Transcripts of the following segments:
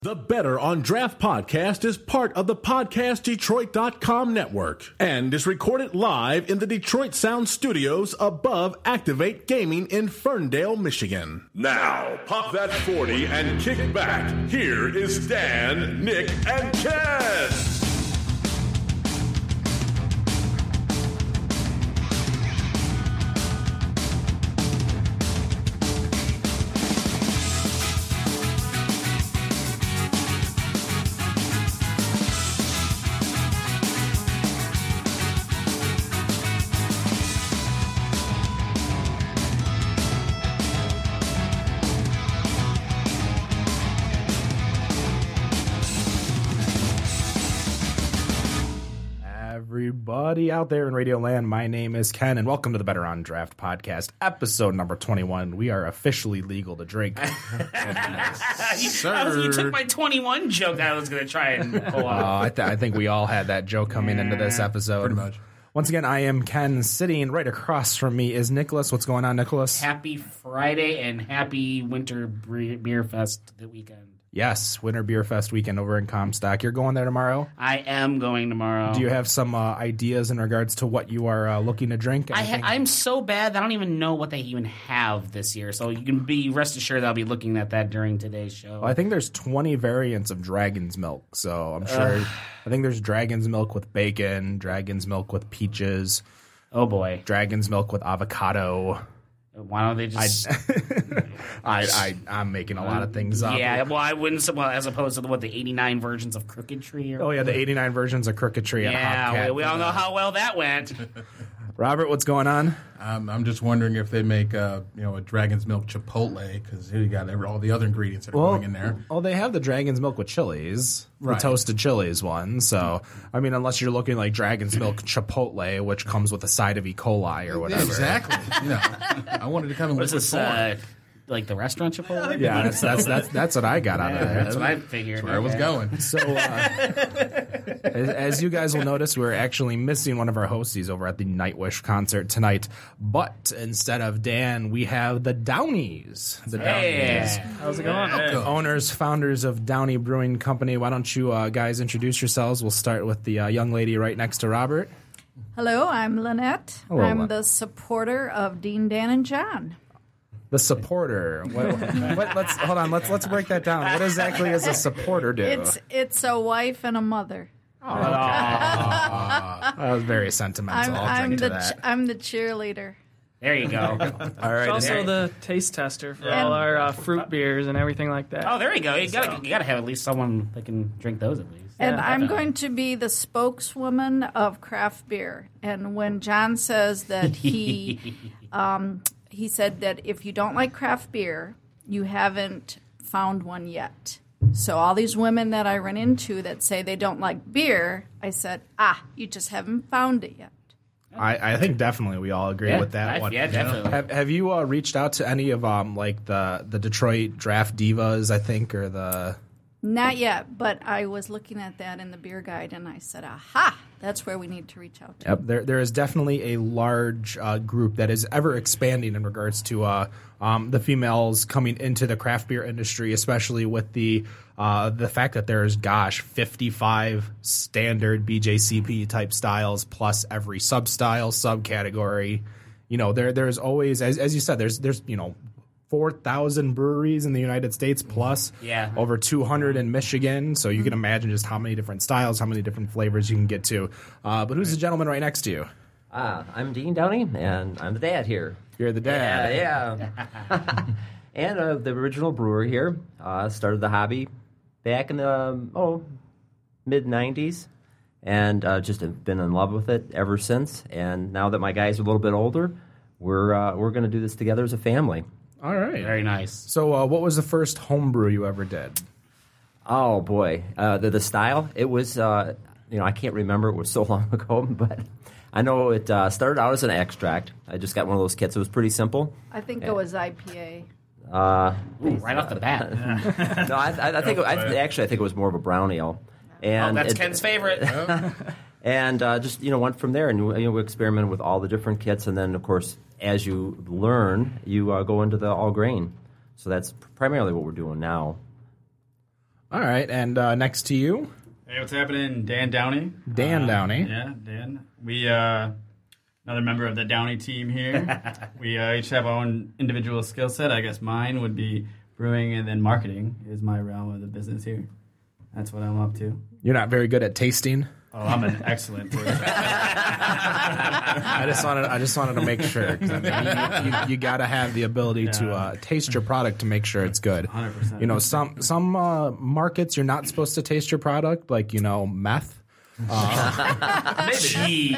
The Better on Draft podcast is part of the PodcastDetroit.com network and is recorded live in the Detroit Sound Studios above Activate Gaming in Ferndale, Michigan. Now, pop that 40 and kick back. Here is Dan, Nick, and Ken. Everybody out there in Radio Land, my name is Ken, and welcome to the Better on Draft podcast, episode number 21. We are officially legal to drink. You took my 21 joke that I was going to try and pull off. I think we all had that joke coming into this episode. Pretty much. Once again, I am Ken. Sitting right across from me is Nicholas. What's going on, Nicholas? Happy Friday and happy Winter Beer Fest the weekend. Yes, Winter Beer Fest weekend over in Comstock. You're going there tomorrow? I am going tomorrow. Do you have some ideas in regards to what you are looking to drink? I'm so bad that I don't even know what they even have this year. So you can be rest assured that I'll be looking at that during today's show. Well, I think there's 20 variants of Dragon's Milk. So I'm sure. I think there's Dragon's Milk with bacon, Dragon's Milk with peaches. Oh, boy. Dragon's Milk with avocado. Why don't they just... I'm making a lot of things up. Yeah, well, I wouldn't... Well, as opposed to, the 89 versions of Crooked Tree? Oh, yeah, the 89 versions of Crooked Tree. Yeah, we all know how well that went. Robert, what's going on? I'm just wondering if they make a Dragon's Milk Chipotle, because here you got all the other ingredients that are going in there. Well, they have the Dragon's Milk with chilies, right. The toasted chilies one. So, I mean, unless you're looking like Dragon's Milk Chipotle, which comes with a side of E. coli or whatever. Yeah, exactly. I wanted to come in with this like the restaurant Chipotle? Yeah, that's what I got out of there. That's what I figured. That's where I was going. So, as you guys will notice, we're actually missing one of our hosties over at the Nightwish concert tonight. But instead of Dan, we have the Downies. The Downies. How's it going? Hey. Owners, founders of Downey Brewing Company. Why don't you guys introduce yourselves? We'll start with the young lady right next to Robert. Hello, I'm Lynette. Hello, I'm the supporter of Dean, Dan, and John. The supporter. Let's hold on. Let's break that down. What exactly does a supporter do? It's a wife and a mother. Oh, that was very sentimental. I'll drink to that. I'm the cheerleader. There you go. All right. It's also the taste tester for all our fruit beers and everything like that. Oh, there you go. You gotta have at least someone that can drink those at least. And I'm going to be the spokeswoman of craft beer. And when John says that he said that if you don't like craft beer, you haven't found one yet. So all these women that I run into that say they don't like beer, I said, you just haven't found it yet. I think definitely we all agree with that one. Yeah, definitely. Have you reached out to any of like the Detroit Draft Divas, I think, or the... Not yet, but I was looking at that in the beer guide, and I said, aha, that's where we need to reach out to. Yep, there is definitely a large group that is ever expanding in regards to the females coming into the craft beer industry, especially with the fact that there's, 55 standard BJCP type styles plus every sub-style, subcategory. There's always, as you said, there's 4,000 breweries in the United States plus over 200 in Michigan. So you can imagine just how many different styles, how many different flavors you can get to. But who's the gentleman right next to you? I'm Dean Downey, and I'm the dad here. You're the dad. Yeah. And the original brewer here. Started the hobby back in the mid-'90s. And just have been in love with it ever since. And now that my guys are a little bit older, we're going to do this together as a family. All right. Very nice. So what was the first homebrew you ever did? Oh, boy. The style, it was, I can't remember. It was so long ago, but I know it started out as an extract. I just got one of those kits. It was pretty simple. I think it was IPA. Right off the bat. No, I think it was more of a brown ale. And that's Ken's favorite. And just went from there, and we experimented with all the different kits, and then of course, as you learn, you go into the all grain. So that's primarily what we're doing now. All right, and next to you, Hey, what's happening? Dan Downey. Dan Downey. Yeah, Dan. We another member of the Downey team here. We each have our own individual skill set. I guess mine would be brewing, and then marketing is my realm of the business here. That's what I'm up to. You're not very good at tasting. Oh, I'm an excellent taster. I just wanted to make sure. 'Cause I mean, you got to have the ability to taste your product to make sure it's good. 100%. You know, some markets you're not supposed to taste your product, like meth. Maybe.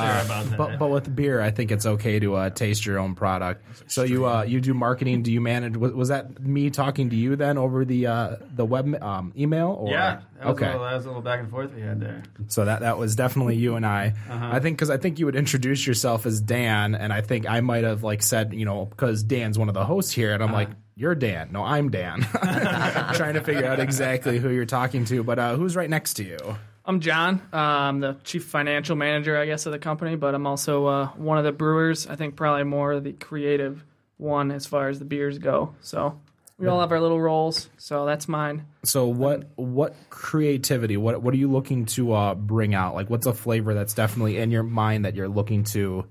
But with beer, I think it's okay to taste your own product. So you do marketing. Do you manage? Was that me talking to you then over the web email? Or? Yeah. That Okay. was a little back and forth we had there. So that was definitely you and I. I think you would introduce yourself as Dan, and I think I might have said because Dan's one of the hosts here, and I'm like, you're Dan. No, I'm Dan. Trying to figure out exactly who you're talking to, but who's right next to you? I'm John. I'm the chief financial manager, I guess, of the company, but I'm also one of the brewers. I think probably more the creative one as far as the beers go. So we all have our little roles, so that's mine. So what creativity, what are you looking to bring out? Like, what's a flavor that's definitely in your mind that you're looking to,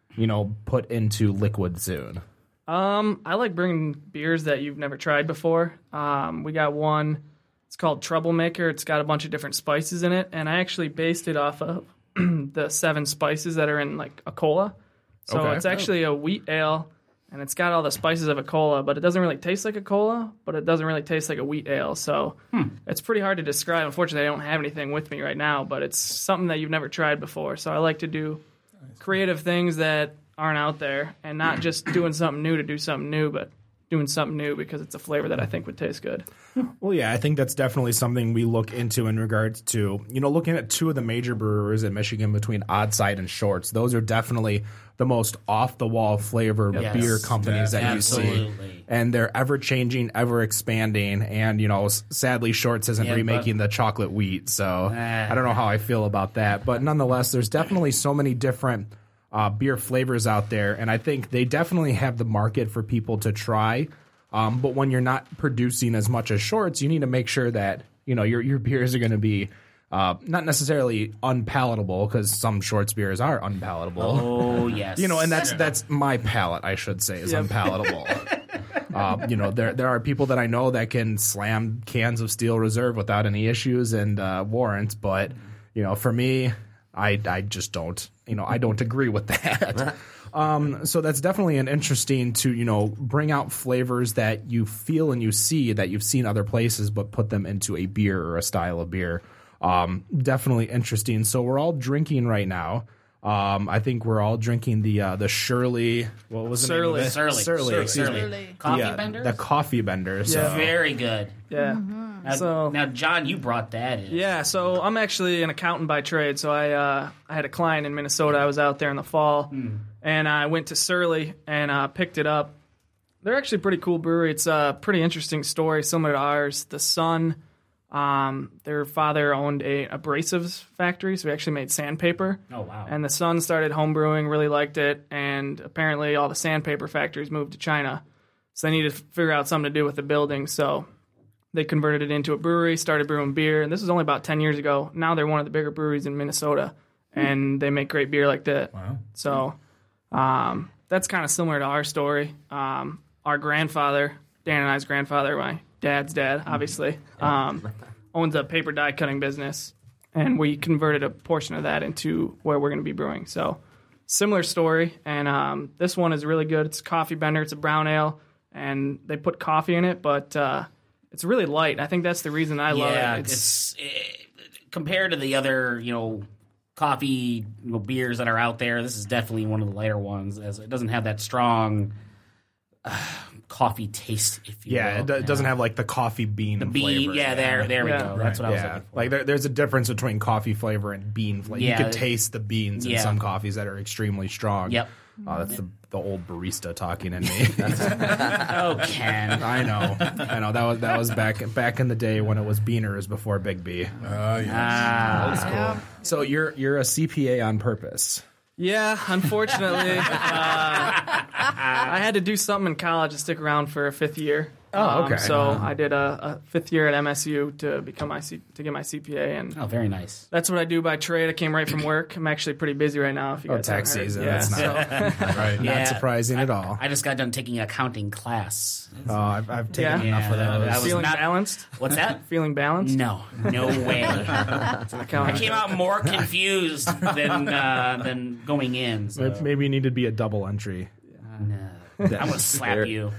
put into liquid soon? I like bringing beers that you've never tried before. We got one. It's called Troublemaker. It's got a bunch of different spices in it, and I actually based it off of the 7 spices that are in a cola. So Okay. it's actually a wheat ale, and it's got all the spices of a cola, but it doesn't really taste like a cola, but it doesn't really taste like a wheat ale. So it's pretty hard to describe. Unfortunately, I don't have anything with me right now, but it's something that you've never tried before. So I like to do creative things that aren't out there, and not just doing something new to do something new, but doing something new because it's a flavor that I think would taste good. Well, yeah, I think that's definitely something we look into in regards to, looking at 2 of the major brewers in Michigan between Oddside and Shorts. Those are definitely the most off-the-wall flavor beer companies that you see. Absolutely. And they're ever-changing, ever-expanding, and, sadly, Shorts isn't remaking the chocolate wheat, so I don't know how I feel about that. But nonetheless, there's definitely so many different beer flavors out there, and I think they definitely have the market for people to try. But when you're not producing as much as Shorts, you need to make sure that your beers are going to be not necessarily unpalatable, because some Shorts beers are unpalatable. Oh, yes. And that's my palate, I should say, is unpalatable. There are people that I know that can slam cans of Steel Reserve without any issues and warrants, but for me, I just don't. I don't agree with that. So that's definitely an interesting to, bring out flavors that you feel and you see that you've seen other places, but put them into a beer or a style of beer. Definitely interesting. So we're all drinking right now. I think we're all drinking the Shirley. What was the name of it? Surly. Excuse me. Surly. Coffee bender? The Coffee Bender. So. Very good. Yeah. Now, John, you brought that in. Yeah, so I'm actually an accountant by trade. So I had a client in Minnesota. I was out there in the fall, and I went to Surly and picked it up. They're actually a pretty cool brewery. It's a pretty interesting story, similar to ours. The son, their father owned a abrasives factory, so he actually made sandpaper. Oh, wow. And the son started homebrewing, really liked it, and apparently all the sandpaper factories moved to China. So they needed to figure out something to do with the building, so they converted it into a brewery, started brewing beer, and this was only about 10 years ago. Now they're one of the bigger breweries in Minnesota, and they make great beer like that. Wow. So that's kind of similar to our story. Our grandfather, Dan and I's grandfather, my dad's dad, obviously, owns a paper die cutting business, and we converted a portion of that into where we're going to be brewing. So similar story, and this one is really good. It's a Coffee Bender. It's a brown ale, and they put coffee in it, but it's really light. I think that's the reason I love it. It's compared to the other, coffee beers that are out there. This is definitely one of the lighter ones, as it doesn't have that strong coffee taste, if you will. It doesn't have the coffee bean flavor. Yeah, there we go. That's what I was looking for. There's a difference between coffee flavor and bean flavor. Yeah, you can taste the beans in some coffees that are extremely strong. Yep. That's the old barista talking in me. Oh, Ken. I know. That was back in the day when it was Beaners before Big B. Yeah. So you're a CPA on purpose. Yeah, unfortunately, I had to do something in college to stick around for a 5th year. Oh, okay. So I did a 5th year at MSU to become to get my CPA, and Oh, very nice. that's what I do by trade. I came right from work. I'm actually pretty busy right now. If you guys tax haven't heard. season. Yeah, That's not, Right. Yeah. not surprising at all. I just got done taking an accounting class. I've taken Yeah. enough of Yeah, those. I was feeling not- balanced. What's that? Feeling balanced. No way. I came out more confused than going in. So. Maybe you need to be a double entry. No. I'm gonna slap you.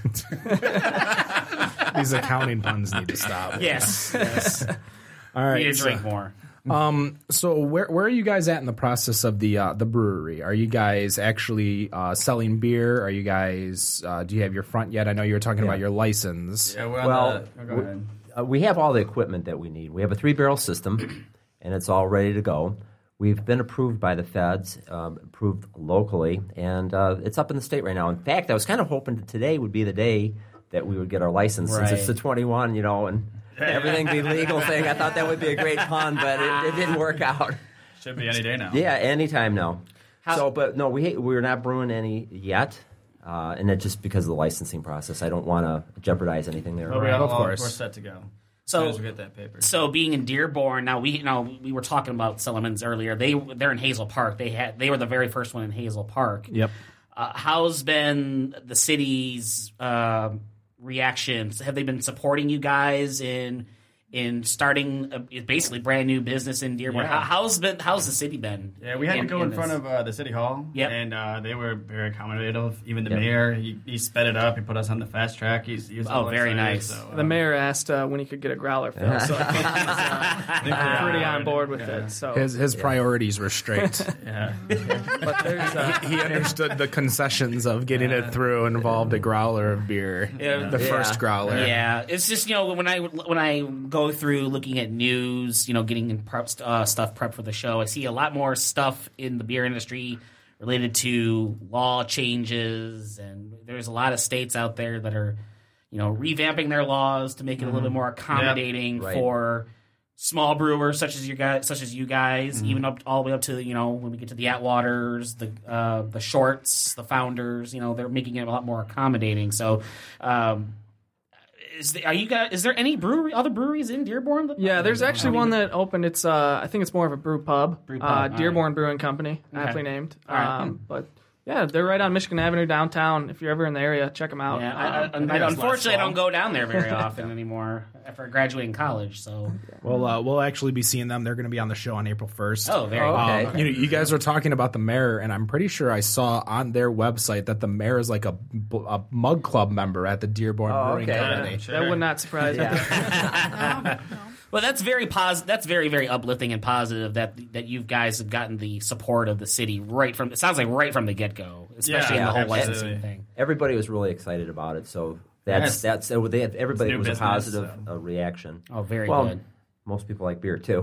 These accounting puns need to stop. Yes. All right. Need to drink more. So where are you guys at in the process of the brewery? Are you guys actually selling beer? Are you guys do you have your front yet? I know you were talking about your license. Yeah, we're Well, on the, go ahead. We have all the equipment that we need. We have a 3-barrel system, and it's all ready to go. We've been approved by the feds, approved locally, and it's up in the state right now. In fact, I was kind of hoping that today would be the day that we would get our license, since it's the 21, and everything be legal thing. I thought that would be a great pun, but it didn't work out. Should be any day now. Yeah, anytime now. But no, we're not brewing any yet, and it's just because of the licensing process. I don't want to jeopardize anything there. But Of course. we're set to go. So- as soon as we get that paper. So being in Dearborn, now we were talking about Silliman's earlier. They're in Hazel Park. They were the very first one in Hazel Park. Yep. How's been the city's reactions? Have they been supporting you guys in starting basically brand new business in Dearborn? Yeah. How's the city been? Yeah, we had to go in this? front of the city hall, Yep. and they were very accommodative. Even the mayor, he sped it up. He put us on the fast track. He was very excited, nice. So, The mayor asked when he could get a growler filled, so I think he's pretty on board with it. So His priorities were straight. yeah. but there's He understood the concessions of getting it through involved a growler of beer. The first growler. Yeah, it's just when I go through looking at news, getting in stuff prepped for the show, I see a lot more stuff in the beer industry related to law changes, and there's a lot of states out there that are, revamping their laws to make it a little bit more accommodating Right. for small brewers such as you guys, even all the way up to when we get to the Atwaters, the Shorts, the Founders. They're making it a lot more accommodating. So. Is there any other breweries in Dearborn? Yeah, there's actually one that opened. It's I think it's more of a brew pub. pub, Dearborn Brewing Company, aptly named. But yeah, they're right on Michigan Avenue downtown. If you're ever in the area, check them out. Yeah, unfortunately, I don't go down there very often anymore after graduating college. So, Well, we'll actually be seeing them. They're going to be on the show on April 1st. oh, very okay. good. You guys were talking about the mayor, and I'm pretty sure I saw on their website that the mayor is like a mug club member at the Dearborn Brewing okay. Company. That would not surprise me. Well, that's very positive. That's very, very uplifting and positive that you guys have gotten the support of the city right from. It sounds like right from the get go, especially in the whole absolutely. licensing thing. Everybody was really excited about it, so Yes. everybody It's new was a business, positive so. Reaction. Oh, very well, good. most people like beer too.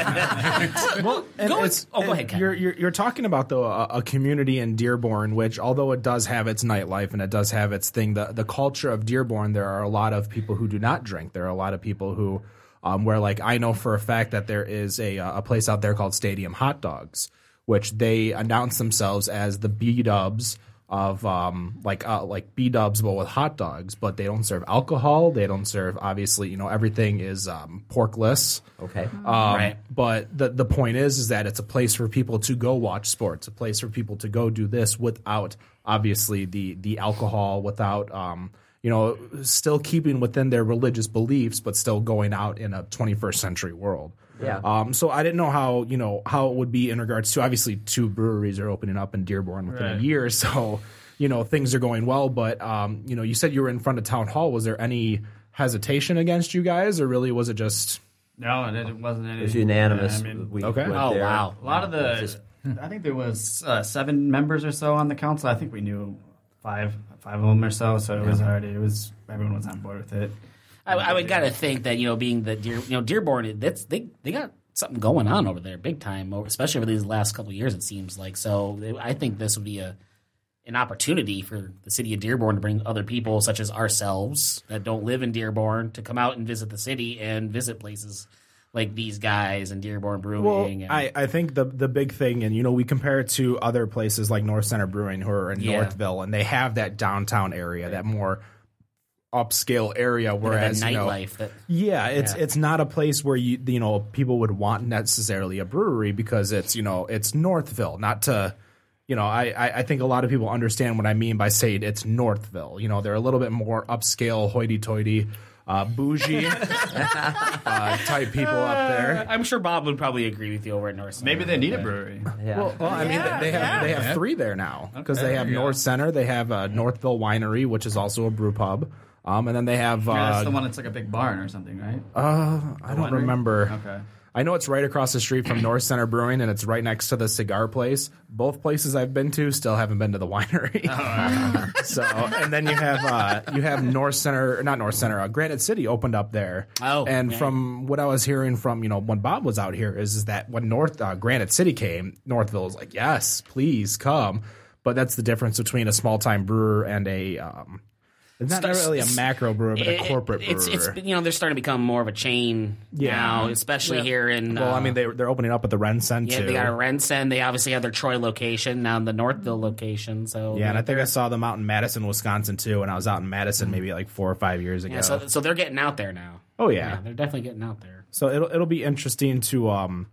Well, and Go go ahead, Ken. You're talking about though a community in Dearborn, which although it does have its nightlife and it does have its thing, the culture of Dearborn, there are a lot of people who do not drink. There are a lot of people who, where like I know for a fact that there is a place out there called Stadium Hot Dogs, which they announce themselves as the B-dubs of like B-dubs but with hot dogs, but they don't serve alcohol. They don't serve, obviously, everything is porkless. Okay. Right. But the point is that it's a place for people to go watch sports, a place for people to go do this without obviously the alcohol, without still keeping within their religious beliefs, but still going out in a 21st century world. Yeah. So I didn't know how it would be in regards to, obviously 2 breweries are opening up in Dearborn within a year, so things are going well. But you said you were in front of town hall. Was there any hesitation against you guys, or really was it just? No, it wasn't any. It was unanimous. I mean, We Okay. went Oh, there. wow. a lot of I think there was 7 members or so on the council. I think we knew 5 of them or so. So it was everyone was on board with it. I would gotta think that being the Dearborn, they got something going on over there, big time, especially over these last couple of years. It seems like so. I think this would be an opportunity for the city of Dearborn to bring other people, such as ourselves, that don't live in Dearborn, to come out and visit the city and visit places like these guys and Dearborn Brewing. Well, and, I think the big thing, and we compare it to other places like North Center Brewing who are in Yeah. Northville, and they have that downtown area, that more upscale area, whereas nightlife. It's not a place where people would want necessarily a brewery because it's Northville. Not to, I think a lot of people understand what I mean by saying it's Northville. They're a little bit more upscale, hoity-toity, bougie type people up there. I'm sure Bob would probably agree with you over at North Center. Maybe they need a brewery. Yeah. Well, I mean, they have 3 there now because they have North Center, they have Northville Winery, which is also a brew pub. And then they have that's the one that's like a big barn or something, right? I don't remember. Okay. I know it's right across the street from North Center Brewing, and it's right next to the cigar place. Both places I've been to, still haven't been to the winery. So, and then you have Granite City opened up there. Oh, and yeah. from what I was hearing from when Bob was out here is that when Granite City came, Northville was like, yes, please come. But that's the difference between a small time brewer and a. It's not really a macro brewer, but a corporate brewer. It's they're starting to become more of a chain now, especially here in. Well, I mean, they're opening up at the Rensen too. Yeah, they got a Rensen. They obviously have their Troy location now, the Northville location. So and I think I saw them out in Madison, Wisconsin too. And I was out in Madison maybe like 4 or 5 years ago. Yeah, so they're getting out there now. Oh yeah, they're definitely getting out there. So it'll be interesting to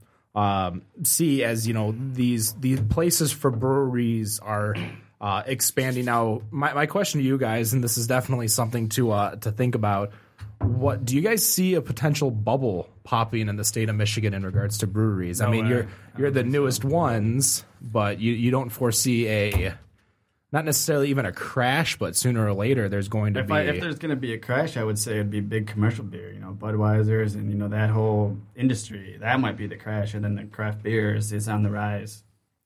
see as these places for breweries are. Expanding now. My question to you guys, and this is definitely something to think about. What do you guys see a potential bubble popping in the state of Michigan in regards to breweries? I mean, you're the newest ones, but you don't foresee not necessarily even a crash, but sooner or later there's going to be. If there's going to be a crash, I would say it'd be big commercial beer. Budweiser's and that whole industry. That might be the crash, and then the craft beers is on the rise.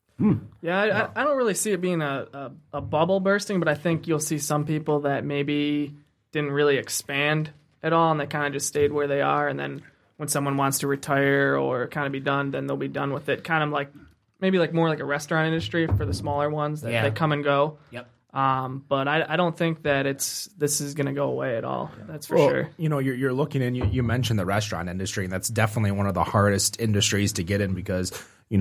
Yeah, I don't really see it being a bubble bursting, but I think you'll see some people that maybe didn't really expand at all, and they kind of just stayed where they are. And then when someone wants to retire or kind of be done, then they'll be done with it. Kind of like maybe like more like a restaurant industry for the smaller ones that they come and go. Yep. But I don't think that this is going to go away at all. That's for sure. You're looking in. You mentioned the restaurant industry, and that's definitely one of the hardest industries to get in because.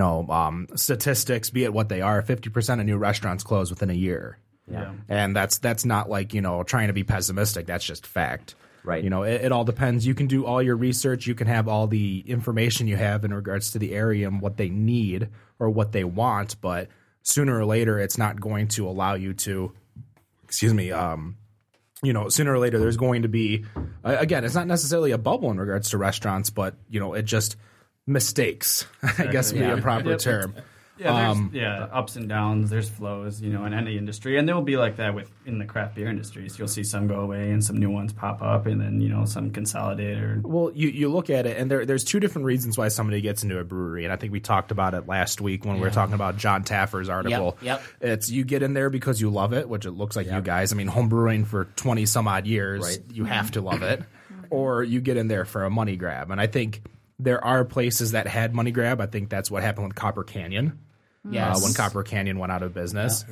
Statistics, be it what they are, 50% of new restaurants close within a year. Yeah. And that's not like, trying to be pessimistic. That's just fact. Right. It all depends. You can do all your research. You can have all the information you have in regards to the area and what they need or what they want. But sooner or later, it's not going to allow you to, sooner or later, there's going to be, again, it's not necessarily a bubble in regards to restaurants, but, it just mistakes, I guess would be a proper term. Yeah, there's ups and downs. There's flows, in any industry, and there will be like that in the craft beer industries. You'll see some go away and some new ones pop up, and then some consolidate. Well, you look at it, and there's 2 different reasons why somebody gets into a brewery, and I think we talked about it last week when we were talking about John Taffer's article. Yep. It's you get in there because you love it, which it looks like you guys. I mean, home brewing for 20 some odd years, you have to love it, or you get in there for a money grab, and I think. There are places that had money grab. I think that's what happened with Copper Canyon. Yes. When Copper Canyon went out of business.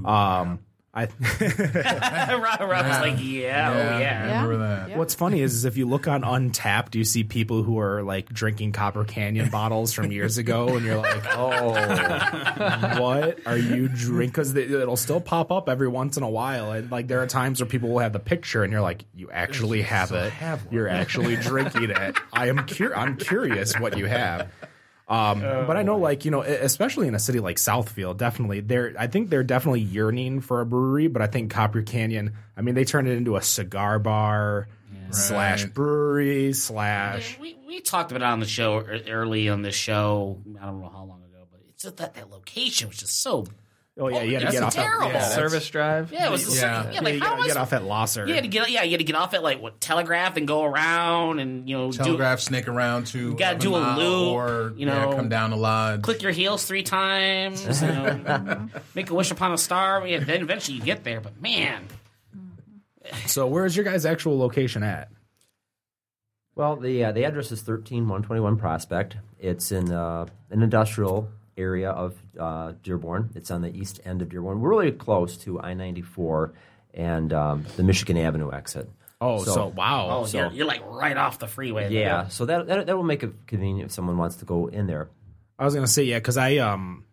Rob's like, I remember that. Yeah. What's funny is if you look on Untappd, you see people who are like drinking Copper Canyon bottles from years ago, and you're like, oh, what are you drinking? Because it'll still pop up every once in a while. And like there are times where people will have the picture, and you're like, you actually have it. You're actually drinking it. I'm curious what you have. But I know, like, especially in a city like Southfield, definitely I think they're definitely yearning for a brewery, but I think Copper Canyon, I mean, they turned it into a cigar bar / brewery / We talked about it on the show early on the show. I don't know how long ago, but it's just that location was just so. Oh yeah, you had to get off terrible. Service drive. Yeah, it was. Yeah, like, you got to get off at Losser. You had to get off at like Telegraph and go around and Telegraph, snake around to. You got to do a loop, or come down a lot. Click your heels 3 times. Make a wish upon a star. Yeah, then eventually you get there. But man, so where's your guys' actual location at? Well, the address is 13121 Prospect. It's in an industrial area of Dearborn. It's on the east end of Dearborn. We're really close to I-94 and the Michigan Avenue exit. Oh, so wow. Oh, so you're like right off the freeway. Yeah, There. so that will make it convenient if someone wants to go in there. I was gonna say because I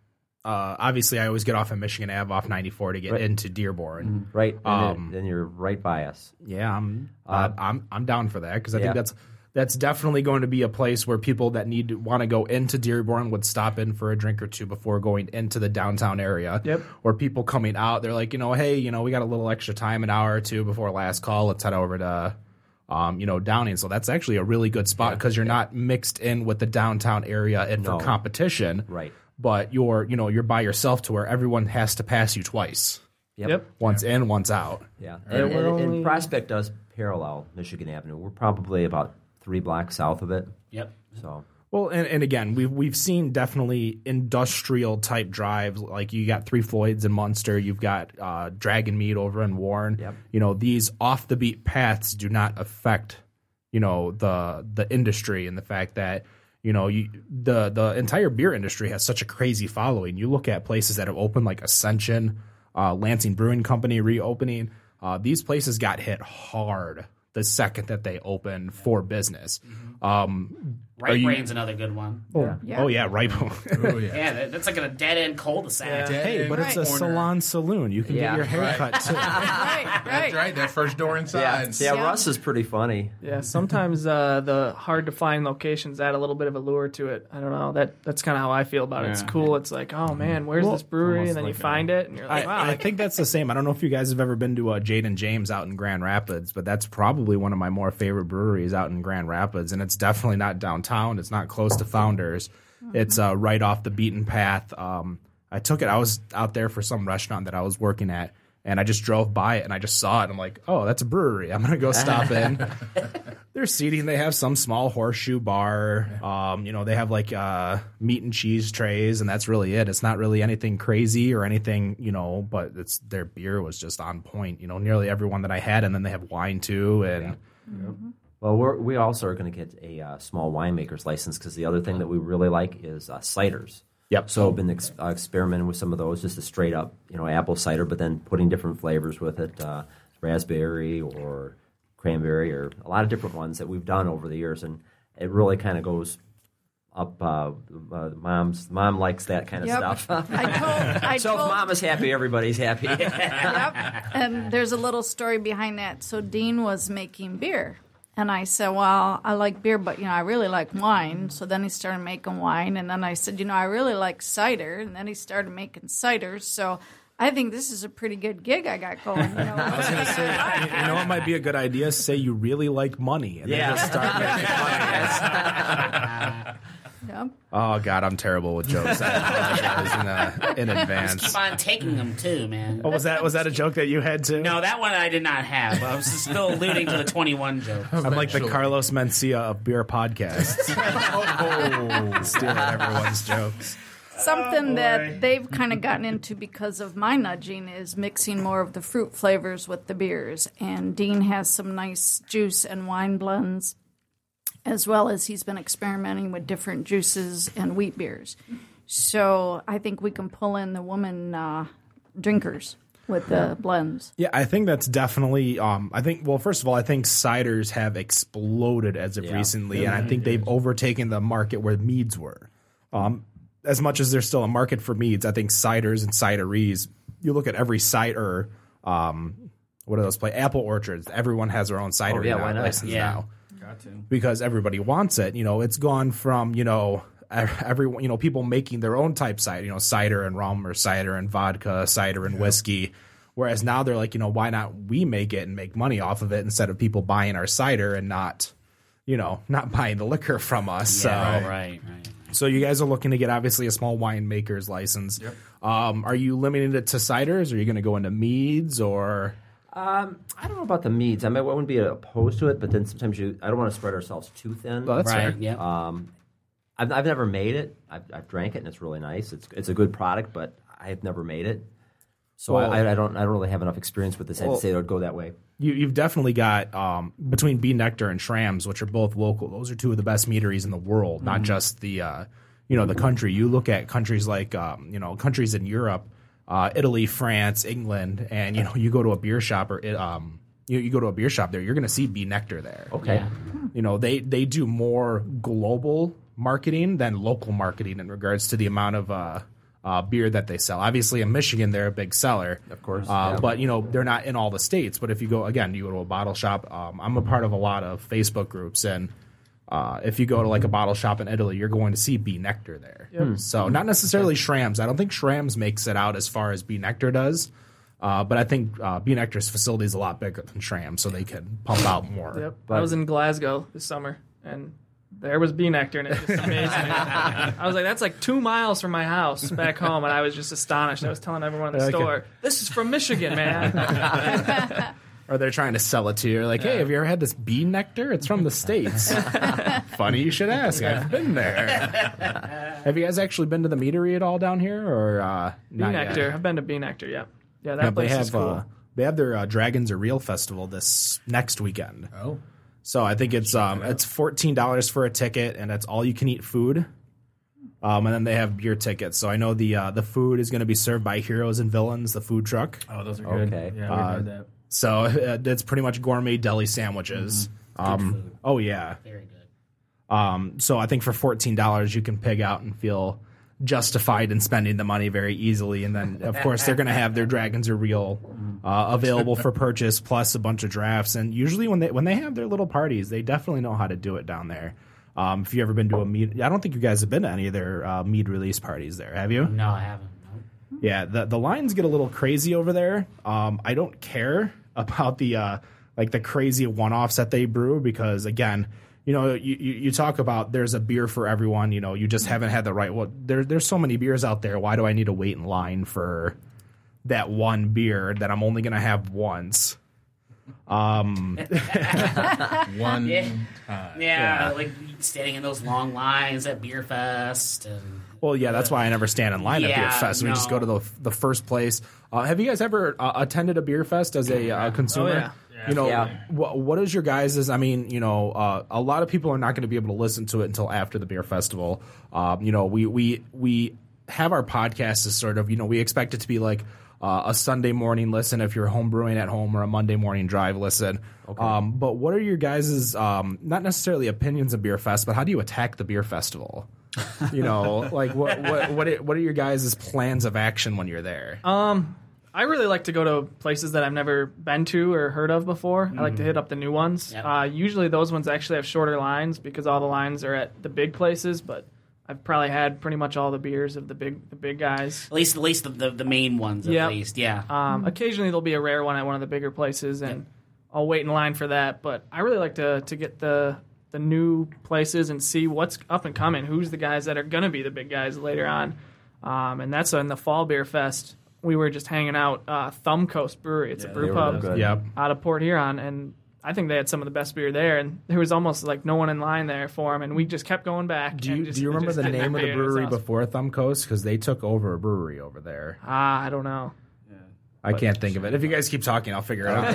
obviously I always get off at Michigan Ave off 94 to get into Dearborn. Right, and then you're right by us. Yeah, I'm down for that because I think that's definitely going to be a place where people that want to go into Dearborn would stop in for a drink or two before going into the downtown area. Yep. Or people coming out, they're like, hey, we got a little extra time, an hour or two before last call. Let's head over to, Downing. So that's actually a really good spot because you're not mixed in with the downtown area and for competition. Right. But you're by yourself to where everyone has to pass you twice. Yep. Once in, once out. Yeah. And Prospect does parallel Michigan Avenue. We're probably about 3 blocks south of it. Yep. So. Well, and again, we've seen definitely industrial type drives. Like you got Three Floyds in Munster, you've got Dragon Meat over in Warren. Yep. These off the beat paths do not affect the industry and the fact that the entire beer industry has such a crazy following. You look at places that have opened like Ascension, Lansing Brewing Company reopening. These places got hit hard the second that they opened for business. Right Brain's another good one. Oh yeah, Right. Oh, yeah. Yeah, that's like a dead end cul-de-sac. Hey, but it's a salon saloon. You can get your hair cut too. Right. That's right. That first door inside. Yeah, Russ is pretty funny. Yeah, sometimes the hard to find locations add a little bit of allure to it. I don't know. That's kind of how I feel about it. It's cool. It's like, oh man, where's this brewery? And then you find it, and you're like, wow. I think that's the same. I don't know if you guys have ever been to Jade and James out in Grand Rapids, but that's probably one of my more favorite breweries out in Grand Rapids, and it's definitely not downtown. It's not close to Founders. It's right off the beaten path. I was out there for some restaurant that I was working at, and I just drove by it, and I just saw it. I'm like, oh, that's a brewery. I'm going to go stop in. There's seating. They have some small horseshoe bar. They have like meat and cheese trays, and that's really it. It's not really anything crazy or anything, but their beer was just on point. Nearly everyone that I had, and then they have wine too. And Well, we also are going to get a small winemaker's license because the other thing that we really like is ciders. Yep. So I've been experimenting with some of those, just a straight up, apple cider, but then putting different flavors with it, raspberry or cranberry or a lot of different ones that we've done over the years, and it really kind of goes up. Mom likes that kind of stuff. I So told if Mom is happy, everybody's happy. Yep. And there's a little story behind that. So Dean was making beer. And I said, well, I like beer, but, I really like wine. So then he started making wine. And then I said, I really like cider. And then he started making ciders. So I think this is a pretty good gig I got going. I was going to say, what might be a good idea? Say you really like money. And then just start making money. Yep. Oh, God, I'm terrible with jokes. I apologize in advance. Just keep on taking them too, man. Oh, was that a joke that you had too? No, that one I did not have. I was still alluding to the 21 joke. I'm like the Carlos Mencia of beer podcasts. Stealing everyone's jokes. Something that they've kind of gotten into because of my nudging is mixing more of the fruit flavors with the beers. And Dean has some nice juice and wine blends, as well as he's been experimenting with different juices and wheat beers. So I think we can pull in the women drinkers with the blends. Yeah, I think that's definitely. First of all, I think ciders have exploded as of recently, and I think they've overtaken the market where meads were. As much as there's still a market for meads, I think ciders and cideries. You look at every cider. What do those play? Apple orchards. Everyone has their own cider license now. Because everybody wants it. It's gone from, everyone, people making their own type cider, cider and rum or cider and vodka, cider and whiskey. Whereas now they're like, why not we make it and make money off of it instead of people buying our cider and not buying the liquor from us. Yeah, so, right. So you guys are looking to get obviously a small winemaker's license. Yep. Are you limiting it to ciders? Or are you going to go into meads or? I don't know about the meads. I wouldn't be opposed to it, but then sometimes I don't want to spread ourselves too thin. Oh, that's fair. Yeah. I've never made it. I've drank it, and it's really nice. It's a good product, but I've never made it. So I don't really have enough experience with this. I'd say it would go that way. You've definitely got between Bee Nectar and Schramm's, which are both local. Those are two of the best meaderies in the world, not just the the country. You look at countries like countries in Europe, Italy, France, England, and you go to a beer shop or you go to a beer shop there, you're going to see Bee Nectar there. Okay, they do more global marketing than local marketing in regards to the amount of beer that they sell. Obviously, in Michigan, they're a big seller, Of course, but they're not in all the states. But if you go to a bottle shop. I'm a part of a lot of Facebook groups, and if you go to like a bottle shop in Italy, you're going to see B Nectar there. So not necessarily Schramm's. I don't think Schramm's makes it out as far as B Nectar does. But I think B Nectar's facility is a lot bigger than Schramm, so they can pump out more. Yep. I was in Glasgow this summer, and there was Bee Nectar, and it just amazed me. I was like, that's like 2 miles from my house back home, and I was just astonished. I was telling everyone in the store, this is from Michigan, man. Or they're trying to sell it to you. Like, hey, have you ever had this Bee Nectar? It's from the States. Funny you should ask. I've been there. Have you guys actually been to the meadery at all down here? Or Bee Nectar. Yet? I've been to Bee Nectar, yeah. Yeah, that place is cool. They have their Dragons Are Real festival this next weekend. Oh. So I think it's $14 for a ticket, and that's all you can eat food. And then they have beer tickets. So I know the food is going to be served by Heroes and Villains, the food truck. Oh, those are good. Okay. Yeah, we heard that. So it's pretty much gourmet deli sandwiches. Oh yeah, Very good. so I think for $14 you can pig out and feel justified in spending the money very easily. And then of course they're going to have their Dragons Are Real available for purchase, plus a bunch of drafts. And usually when they have their little parties, they definitely know how to do it down there. If you've ever been to a mead, I don't think you guys have been to any of their mead release parties there, have you? No, I haven't. No. Yeah, the lines get a little crazy over there. I don't care about the crazy one-offs that they brew, because again, you talk about there's a beer for everyone. You just haven't had the right. Well, there's so many beers out there. Why do I need to wait in line for that one beer that I'm only going to have once? One time. Yeah, like standing in those long lines at Beer Fest. And, well, yeah, that's why I never stand in line at Beer Yeah, Fest. We just go to the first place. Have you guys ever attended a Beer Fest as a consumer? Oh, yeah. What is your guys'? I mean, a lot of people are not going to be able to listen to it until after the beer festival. We have our podcast as sort of, we expect it to be like a Sunday morning listen if you're home brewing at home, or a Monday morning drive listen. Okay. But what are your guys' not necessarily opinions of Beer Fest, but how do you attack the beer festival? Like what are your guys' plans of action when you're there? I really like to go to places that I've never been to or heard of before. I like to hit up the new ones. Yep. Usually those ones actually have shorter lines because all the lines are at the big places, but I've probably had pretty much all the beers of the big guys. At least the main ones, at least, yeah. Occasionally there'll be a rare one at one of the bigger places, and I'll wait in line for that. But I really like to get the new places and see what's up and coming, who's the guys that are going to be the big guys later on. And that's in the Fall Beer Fest. We were just hanging out, Thumb Coast Brewery. It's a brew pub out of Port Huron, and I think they had some of the best beer there, and there was almost like no one in line there for them, and we just kept going back. Do you remember the name of the brewery before Thumb Coast? Because they took over a brewery over there. I don't know. I can't think of it. If you guys keep talking, I'll figure it out.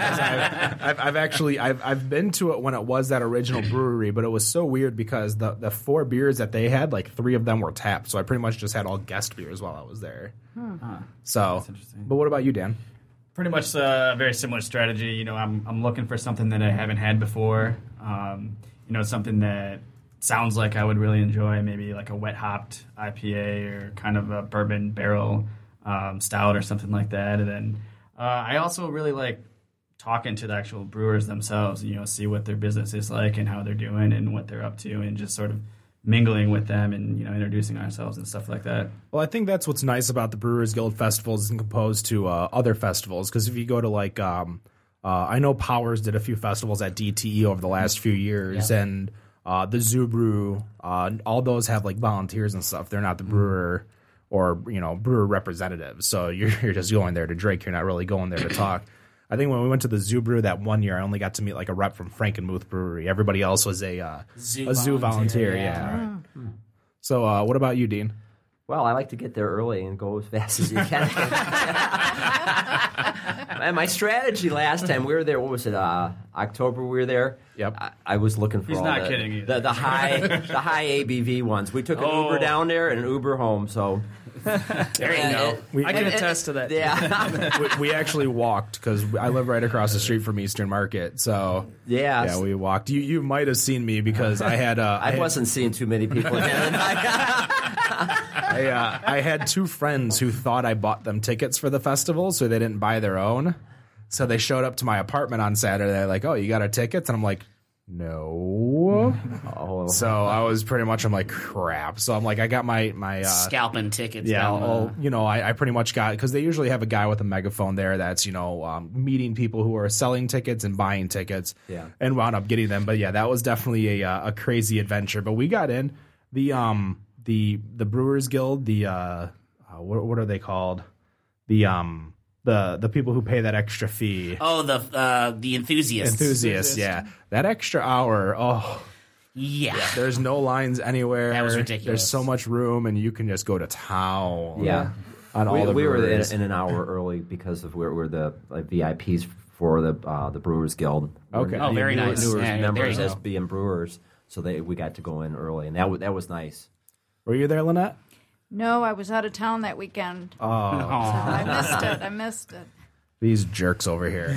I've been to it when it was that original brewery, but it was so weird because the 4 beers that they had, like 3 of them were tapped, so I pretty much just had all guest beers while I was there. So, That's interesting. But what about you, Dan? Pretty much a very similar strategy. I'm looking for something that I haven't had before. Something that sounds like I would really enjoy. Maybe like a wet hopped IPA or kind of a bourbon barrel stout or something like that. And then I also really like talking to the actual brewers themselves. See what their business is like and how they're doing and what they're up to, and just sort of mingling with them and introducing ourselves and stuff like that. Well, I think that's what's nice about the Brewers Guild festivals as opposed to other festivals, because if you go to like I know Powers did a few festivals at DTE over the last few years, and the Zoo Brew, all those have like volunteers and stuff. They're not the brewer or brewer representatives, so you're just going there to drink. You're not really going there to talk. I think when we went to the Zoo Brew that one year, I only got to meet like a rep from Frankenmuth Brewery. Everybody else was a zoo volunteer. Yeah. So, what about you, Dean? Well, I like to get there early and go as fast as you can. And my strategy last time we were there, what was it? October we were there. Yep. I was looking for He's not kidding either. the high ABV ones. We took an Uber down there and an Uber home. So There you go. I can attest to that. yeah, we actually walked because I live right across the street from Eastern Market. So yeah, we walked. You might have seen me because I had I wasn't seeing too many people. I had two friends who thought I bought them tickets for the festival, so they didn't buy their own. So they showed up to my apartment on Saturday. They're like, "Oh, you got our tickets?" And I'm like, "No." So I was pretty much, I'm like, crap. So I'm like, I got my scalping tickets. Yeah, down I pretty much got, because they usually have a guy with a megaphone there that's, meeting people who are selling tickets and buying tickets. Yeah. And wound up getting them. But yeah, that was definitely a crazy adventure. But we got in the Brewers Guild, what are they called? The people who pay that extra fee. Oh, the enthusiasts. Enthusiasts, yeah. That extra hour, Yeah. there's no lines anywhere. That was ridiculous. There's so much room, and you can just go to town. Yeah. On all the we were breweries. in an hour early because of we're the VIPs for the Brewers Guild. Okay. Oh, very nice. Newer Yeah, there members you go. as being brewers, so we got to go in early, and that was nice. Were you there, Lynette? No, I was out of town that weekend. So I missed it. These jerks over here.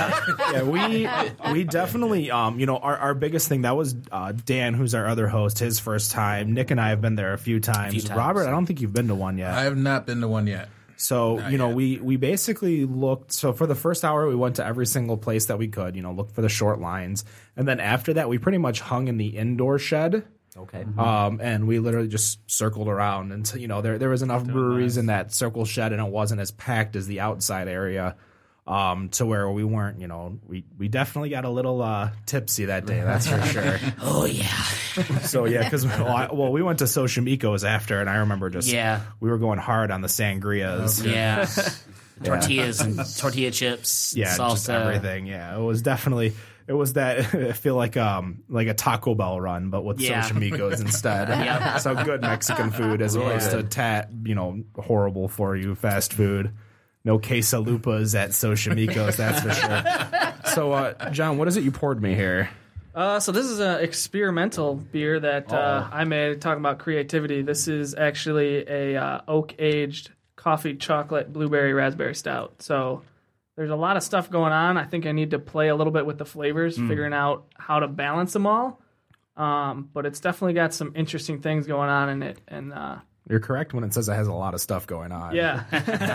We definitely, our biggest thing, that was Dan, who's our other host, his first time. Nick and I have been there a few times. Robert, I don't think you've been to one yet. I have not been to one yet. So, we basically looked. So for the first hour, we went to every single place that we could, looked for the short lines. And then after that, we pretty much hung in the indoor shed. Okay. And we literally just circled around until, there was enough breweries in that circle shed, and it wasn't as packed as the outside area. To where we weren't, we definitely got a little tipsy that day, that's for sure. Oh, yeah. So, yeah, because, we went to Xochimilco's after, and I remember we were going hard on the sangrias. Okay. Yeah. Tortillas and tortilla chips. Yeah, salsa. just everything. Yeah, it was that, I feel like a Taco Bell run, but with Xochimilco's instead. Yeah. So good Mexican food as opposed to horrible for you fast food. No quesalupas at Xochimilco's, that's for sure. So, John, what is it you poured me here? So this is an experimental beer that I made, talking about creativity. This is actually a oak-aged coffee chocolate blueberry raspberry stout. So there's a lot of stuff going on. I think I need to play a little bit with the flavors, figuring out how to balance them all. But it's definitely got some interesting things going on in it. And you're correct when it says it has a lot of stuff going on. yeah.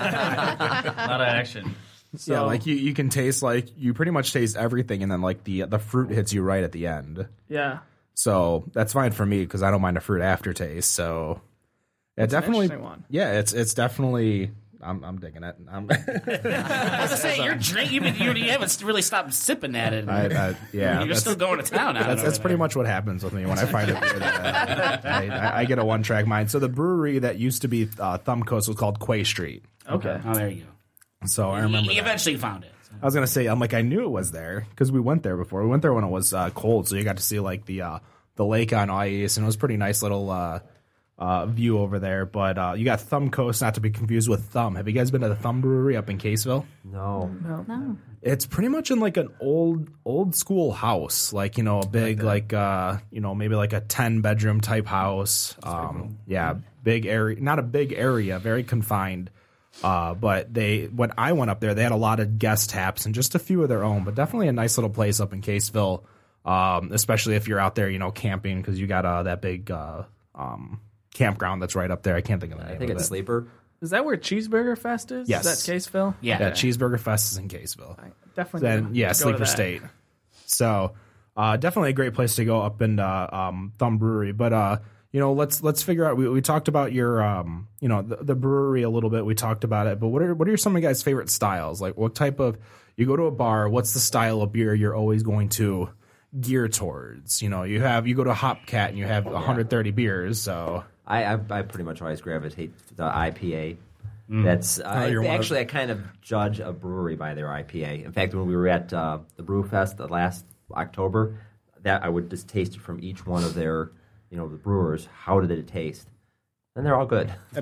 A lot of action. So, yeah, like you can taste, you pretty much taste everything, and then the fruit hits you right at the end. yeah. So that's fine for me because I don't mind a fruit aftertaste. So yeah, definitely. Interesting one. Yeah, it's definitely. I'm digging it. I was gonna say, you're drinking, you haven't really stopped sipping at it. Yeah, You're still going to town on it. That's pretty much what happens with me when I find a beer that I get a one-track mind. So the brewery that used to be Thumb Coast was called Quay Street. Okay. Oh, there you go. So I remember You that. eventually found it. I was gonna say, I'm like, I knew it was there because we went there before. We went there when it was cold, so you got to see the lake on ice, and it was a pretty nice little view over there. But you got Thumb Coast, not to be confused with Thumb. Have you guys been to the Thumb Brewery up in Caseville? No. It's pretty much in an old school house, a big maybe a 10-bedroom type house. Yeah, big area, not a big area, very confined. But when I went up there, they had a lot of guest taps and just a few of their own, but definitely a nice little place up in Caseville, especially if you're out there, camping, because you got that big campground that's right up there. I can't think of the name. I think of it's it. Sleeper. Is that where Cheeseburger Fest is? Yes. Is that Caseville? Yeah. Cheeseburger Fest is in Caseville. Definitely. Then go to Sleeper that. State. So definitely a great place to go up in Thumb Brewery. But let's figure out. We talked about your the brewery a little bit. We talked about it. But what are some of your guys' favorite styles? Like what type of, you go to a bar, what's the style of beer you're always going to gear towards? You go to Hopcat and you have 130 beers. So I pretty much always gravitate to the IPA. That's I kind of judge a brewery by their IPA. In fact, when we were at the Brew Fest last October, that I would just taste it from each one of their, the brewers. How did it taste? And they're all good. And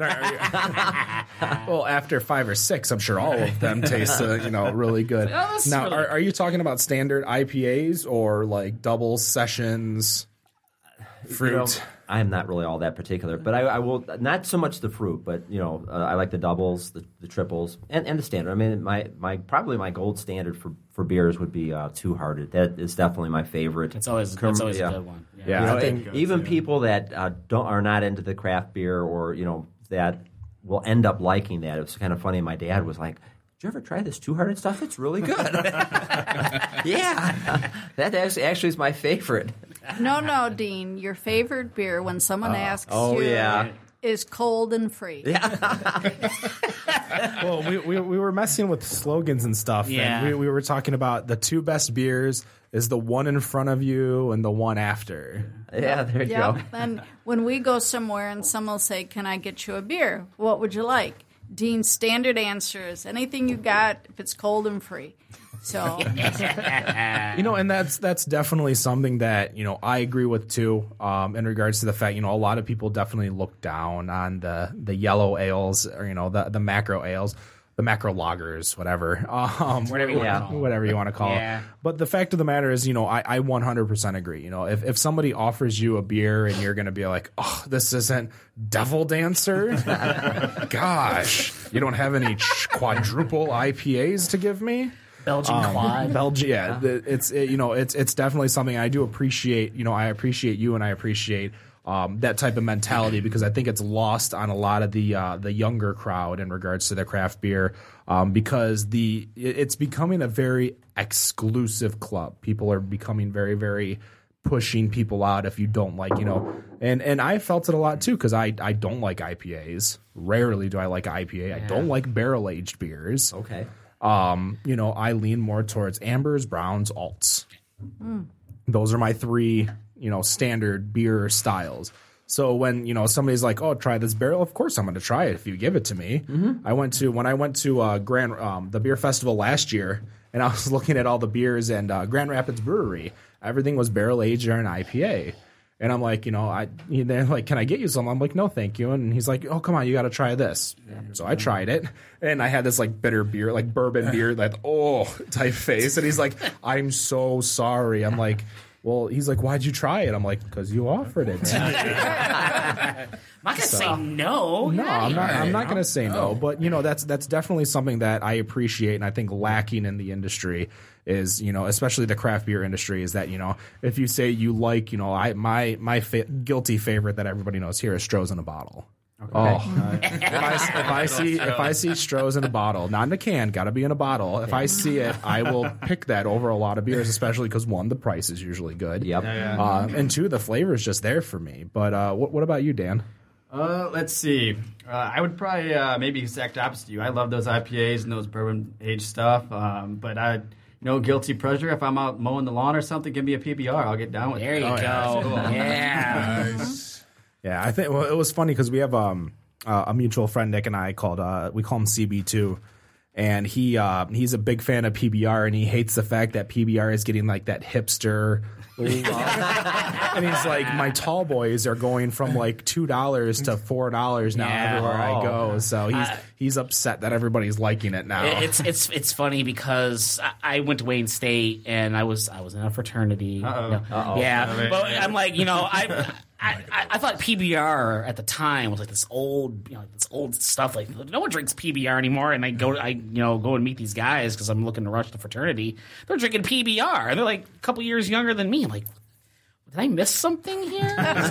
well, after 5 or 6, I'm sure all of them taste really good. Now, are you talking about standard IPAs or like double sessions? Fruit. I am not really all that particular, but I will not so much the fruit, but I like the doubles, the triples, and the standard. I mean, my gold standard for beers would be Two Hearted. That is definitely my favorite. It's always a good one. Yeah, I think even people that are not into the craft beer or that will end up liking that. It was kind of funny. My dad was like, "Did you ever try this Two Hearted stuff? It's really good." Yeah, that actually is my favorite. No, Dean. Your favorite beer when someone asks you is cold and free. Well, we were messing with slogans and stuff. Yeah. And we were talking about the two best beers is the one in front of you and the one after. Yeah, there you go. And when we go somewhere and someone will say, "Can I get you a beer? What would you like?" Dean's standard answer is anything you got if it's cold and free. So And that's definitely something that I agree with too. In regards to the fact a lot of people definitely look down on the yellow ales or the macro ales, the macro lagers, whatever, Whatever you want to call it. whatever you want to call Yeah. it. But the fact of the matter is, I 100% agree. If somebody offers you a beer and you're going to be like, "Oh, this isn't Devil Dancer," gosh, you don't have any quadruple IPAs to give me. Belgian quad. Belgium, yeah. It's definitely something I do appreciate. I appreciate you and I appreciate that type of mentality because I think it's lost on a lot of the younger crowd in regards to their craft beer because it's becoming a very exclusive club. People are becoming very, very pushing people out if you don't like, and I felt it a lot too because I don't like IPAs. Rarely do I like IPA. I don't like barrel aged beers. Okay. I lean more towards ambers, browns, alts. Those are my three, standard beer styles. So when, somebody's like, "Oh, try this barrel," of course I'm going to try it if you give it to me. When I went to the beer festival last year and I was looking at all the beers and Grand Rapids Brewery, everything was barrel aged or an IPA. And I'm like, they're like, "Can I get you some?" I'm like, "No, thank you." And he's like, "Oh, come on, you got to try this." So I tried it, and I had this like bitter beer, like bourbon beer, type face. And he's like, "I'm so sorry." I'm like, "Well," he's like, "Why'd you try it?" I'm like, "Because you offered it." I'm not gonna say no. No, I'm not going to say no, but that's definitely something that I appreciate and I think lacking in the industry is especially the craft beer industry is that if you say you like my guilty favorite that everybody knows here is Stroh's in a bottle. Okay. Oh, if I see Stroh's in a bottle, not in a can, got to be in a bottle. If I see it, I will pick that over a lot of beers, especially because one, the price is usually good. Yep. And two, the flavor is just there for me. But what about you, Dan? Let's see. I would probably maybe exact opposite of you. I love those IPAs and those bourbon aged stuff. But I, guilty pleasure. If I'm out mowing the lawn or something, give me a PBR. I'll get down with There it. you go. Cool. Yeah. Nice. Yeah, I think it was funny because we have a mutual friend, Nick and I, called we call him CB2, and he's a big fan of PBR, and he hates the fact that PBR is getting like that hipster. And he's like, "My tall boys are going from like $2 to $4 now everywhere I go." So he's upset that everybody's liking it now. It's funny because I went to Wayne State and I was in a fraternity. Yeah, but I'm like, I thought PBR at the time was like this old, this old stuff. Like no one drinks PBR anymore. And I go and meet these guys because I'm looking to rush the fraternity. They're drinking PBR. They're like a couple years younger than me. I'm like, did I miss something here?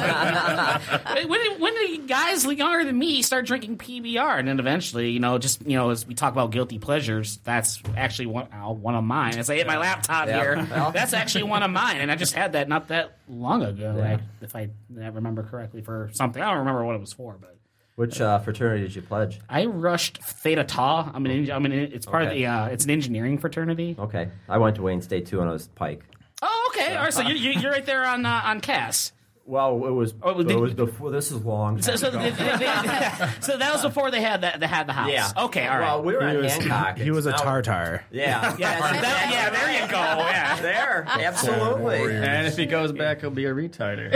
When did guys younger than me start drinking PBR? And then eventually, as we talk about guilty pleasures, that's actually one of mine. As I hit my laptop here, that's actually one of mine. And I just had that not that long ago, if I remember correctly, for something. I don't remember what it was for, but. Which fraternity did you pledge? I rushed Theta Tau. It's part of the. It's an engineering fraternity. Okay, I went to Wayne State too, and I was Pike. Oh, okay. All right. So you're right there on Cass. Well, it was before. This is long. So that was before they had the house. Yeah. Okay. All right. Well, we were at Hancock. He was a tartar. Yeah. Yeah. There you go. Yeah. There. Absolutely. And if he goes back, he'll be a retarder.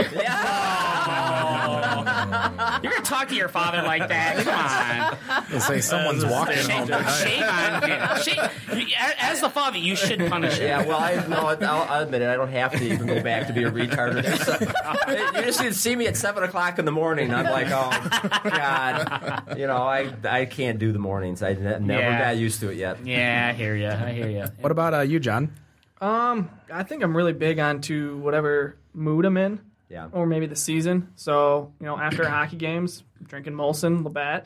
You're gonna talk to your father like that? Come on. It's like someone's walking home. Shame on you. As the father, you should punish him. Yeah, well, I'll admit it. I don't have to even go back to be a retarder. You just need to see me at 7 o'clock in the morning. I'm like, oh, God. I can't do the mornings. I never got used to it yet. Yeah, I hear you. What about you, John? I think I'm really big onto whatever mood I'm in. Yeah. or maybe the season. So, after hockey games, drinking Molson, Labatt.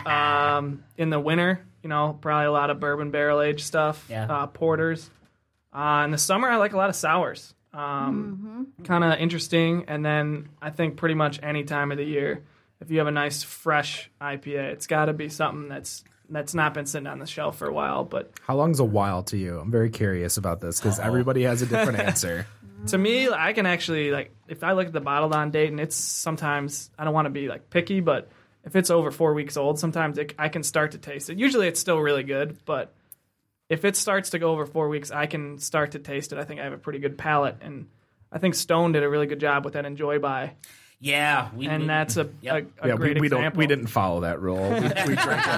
In the winter, probably a lot of bourbon barrel aged stuff, porters. In the summer, I like a lot of sours. Kind of interesting. And then I think pretty much any time of the year, if you have a nice fresh IPA, it's got to be something that's not been sitting on the shelf for a while. But How long's a while to you? I'm very curious about this because everybody has a different answer. to me, I can actually, if I look at the bottled on date, and it's sometimes, I don't want to be picky, but if it's over 4 weeks old, sometimes I can start to taste it. Usually it's still really good, but if it starts to go over 4 weeks, I can start to taste it. I think I have a pretty good palate, and I think Stone did a really good job with that Enjoy By. Yeah, that's a great we example. We didn't follow that rule. We drank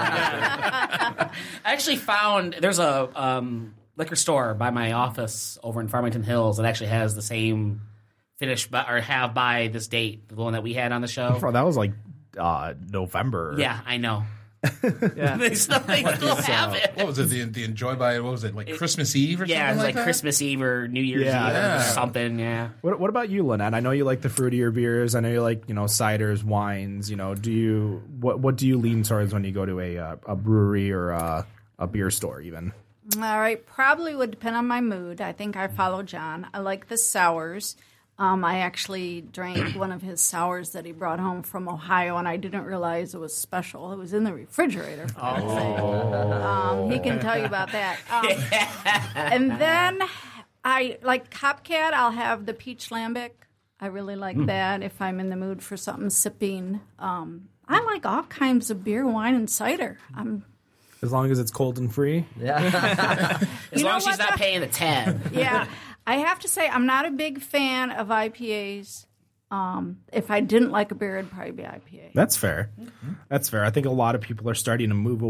I actually found there's a liquor store by my office over in Farmington Hills that actually has the same finish by this date, the one that we had on the show. Oh, that was November. Yeah, I know. Yeah. They still have it. What was it? The Enjoy By, what was it, Christmas Eve or something Yeah, it was like that? Christmas Eve or New Year's Eve or something, yeah. What about you, Lynette? I know you like the fruitier beers. I know you like, ciders, wines. What do you lean towards when you go to a brewery or a beer store even? All right, probably would depend on my mood. I think I follow John. I like the sours. I actually drank one of his sours that he brought home from Ohio, and I didn't realize it was special. It was in the refrigerator. For God's sake. He can tell you about that. And then I like Copcat. I'll have the peach lambic. I really like that if I'm in the mood for something sipping. I like all kinds of beer, wine, and cider. As long as it's cold and free? As long as she's not paying the tab. Yeah. I have to say, I'm not a big fan of IPAs. If I didn't like a beer, it'd probably be IPA. That's fair. That's fair. I think a lot of people are starting to move.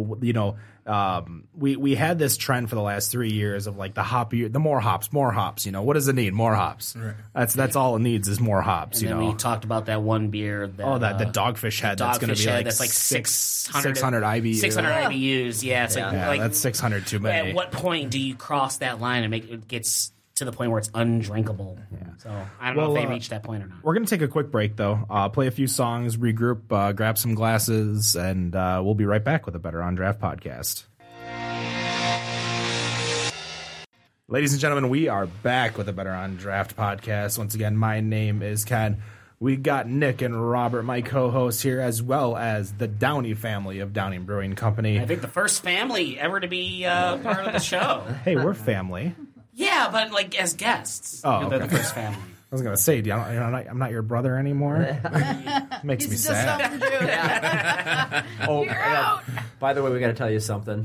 We had this trend for the last 3 years of the more hops. What does it need? More hops. Right. That's all it needs is more hops. And then we talked about that one beer. That, the Dogfish Head. That's going to be that's 600 IBUs. 600 IBUs. Yeah, it's that's 600 too many. At what point do you cross that line and it gets to the point where it's undrinkable? Yeah. So I don't know if they reached that point or not. We're going to take a quick break, though. Play a few songs, regroup, grab some glasses, and we'll be right back with a Better on Draft podcast. Ladies and gentlemen, we are back with a Better on Draft podcast. Once again, my name is Ken. We got Nick and Robert, my co-hosts here, as well as the Downey family of Downing Brewing Company. I think the first family ever to be part of the show. Hey, we're family. Yeah, but as guests. Oh, they're okay. the first family. I was going to say, I'm not your brother anymore. Makes me sad. You're out. By the way, we got to tell you something.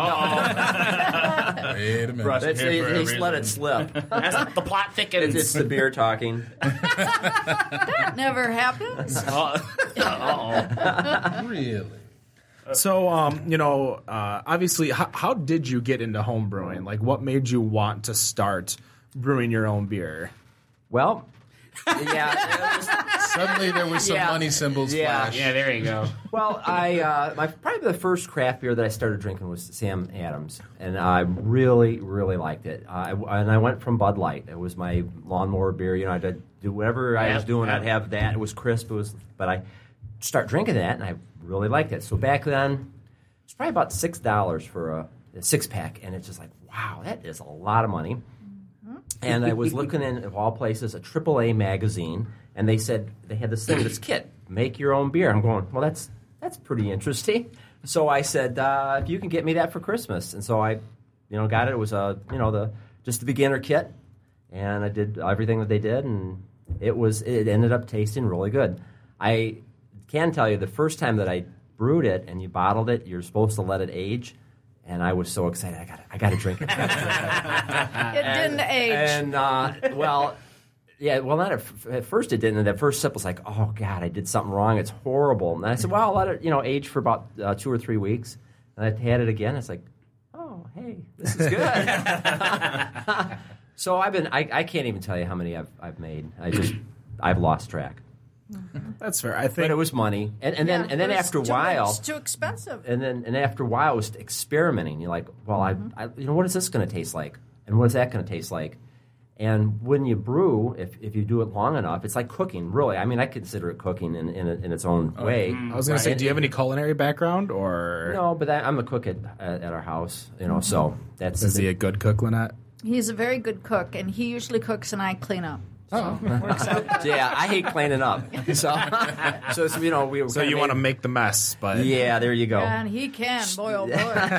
Wait a minute. He's let it slip. As the plot thickens. It's the beer talking. That never happens. Really? So, obviously, how did you get into home brewing? What made you want to start brewing your own beer? Well, yeah. Suddenly there was some money symbols flash. Yeah, there you go. Well, probably the first craft beer that I started drinking was Sam Adams, and I really, really liked it. And I went from Bud Light. It was my lawnmower beer. I'd do whatever I was doing. I'd have that. It was crisp. But I start drinking that, and I really liked it. So back then, it was probably about $6 for a 6-pack, and it's just like, wow, that is a lot of money. And I was looking in, of all places, a AAA magazine, and they said they had this thing, this kit, make your own beer. I'm going, well, that's pretty interesting. So I said, if you can get me that for Christmas, and so I, got it. It was just the beginner kit, and I did everything that they did, and it ended up tasting really good. I can tell you, the first time that I brewed it and you bottled it, you're supposed to let it age. And I was so excited. I got to drink it. It didn't age. And not at first it didn't. And that first sip was like, oh God, I did something wrong. It's horrible. And I said, well, I'll let it age for about 2 or 3 weeks. And I had it again. It's like, oh, hey, this is good. So I can't even tell you how many I've made. I've lost track. That's fair. I think, but it was money, and then after a while, it's too expensive. And after a while, I was experimenting. You're like, well, what is this going to taste like, and what is that going to taste like? And when you brew, if you do it long enough, it's like cooking, really. I mean, I consider it cooking in its own way. I was going to say, do you have any culinary background, or No, but I'm a cook at our house, so that's... is he a good cook, Lynette? He's a very good cook, and he usually cooks and I clean up. So it works out. Yeah, I hate cleaning up. So we were So you want to make the mess, but Yeah, there you go. And he can, boy, oh boy.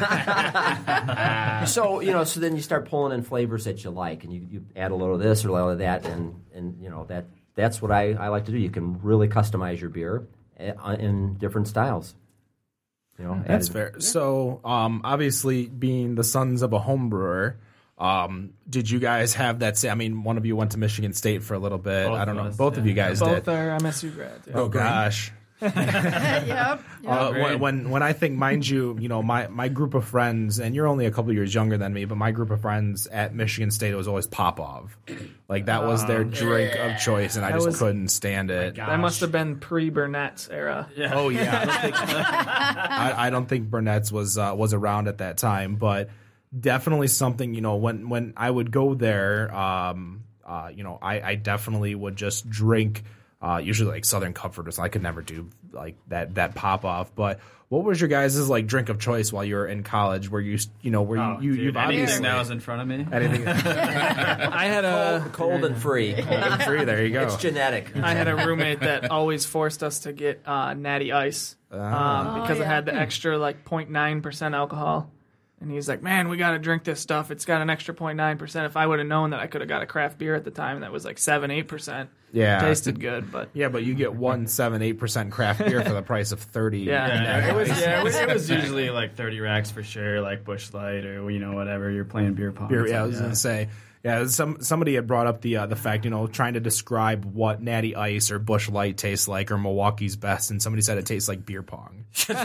So so then you start pulling in flavors that you like, and you add a little of this or a little of that, and that's what I like to do. You can really customize your beer in different styles. that's fair. So obviously, being the sons of a home brewer, did you guys have that? I mean, one of you went to Michigan State for a little bit. Both I don't of know. us, Both of you guys Both did. are MSU grads. Yeah. Oh gosh. Yep. When I think, mind you, my group of friends, and you're only a couple years younger than me, but my group of friends at Michigan State, it was always Popov. Like that was their drink of choice, and I just couldn't stand it. God. That must have been pre-Burnett's era. Oh yeah, I don't think Burnett's was around at that time, but definitely something. When I would go there, I definitely would just drink. Usually like Southern Comfort or something. I could never do like that pop off. But what was your guys' like drink of choice while you were in college? Where you've Anything obviously that was in front of me. anything I had a Cold and free. free. There you go. It's genetic. I had a roommate that always forced us to get Natty Ice because it had the extra like 0.9% alcohol. And he's like, man, we got to drink this stuff. It's got an extra 0.9%. If I would have known that I could have got a craft beer at the time that was like 7-8%. Yeah. Tasted good, but Yeah, but you get 1.78% craft beer for the price of 30. Yeah. It was usually like 30 racks for sure, like Busch Light or whatever. You're playing beer pong. Beer, so, I was gonna say. Yeah, somebody had brought up the fact, trying to describe what Natty Ice or Busch Light tastes like or Milwaukee's Best, and somebody said it tastes like beer pong.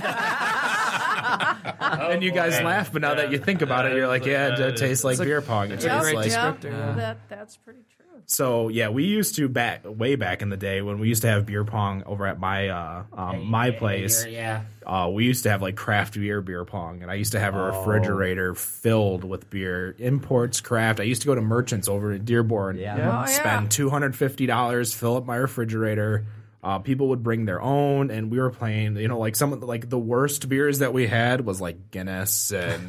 And you guys laugh, but now that you think about it, you're like, yeah, it tastes like beer pong. It a tastes great like. descriptor. That's pretty true. So yeah, we used to way back in the day when we used to have beer pong over at my place. Yeah. We used to have like craft beer pong, and I used to have a refrigerator filled with beer, imports, craft. I used to go to Merchants over at Dearborn, spend $250, fill up my refrigerator. People would bring their own, and we were playing. Like some of the worst beers that we had was like Guinness and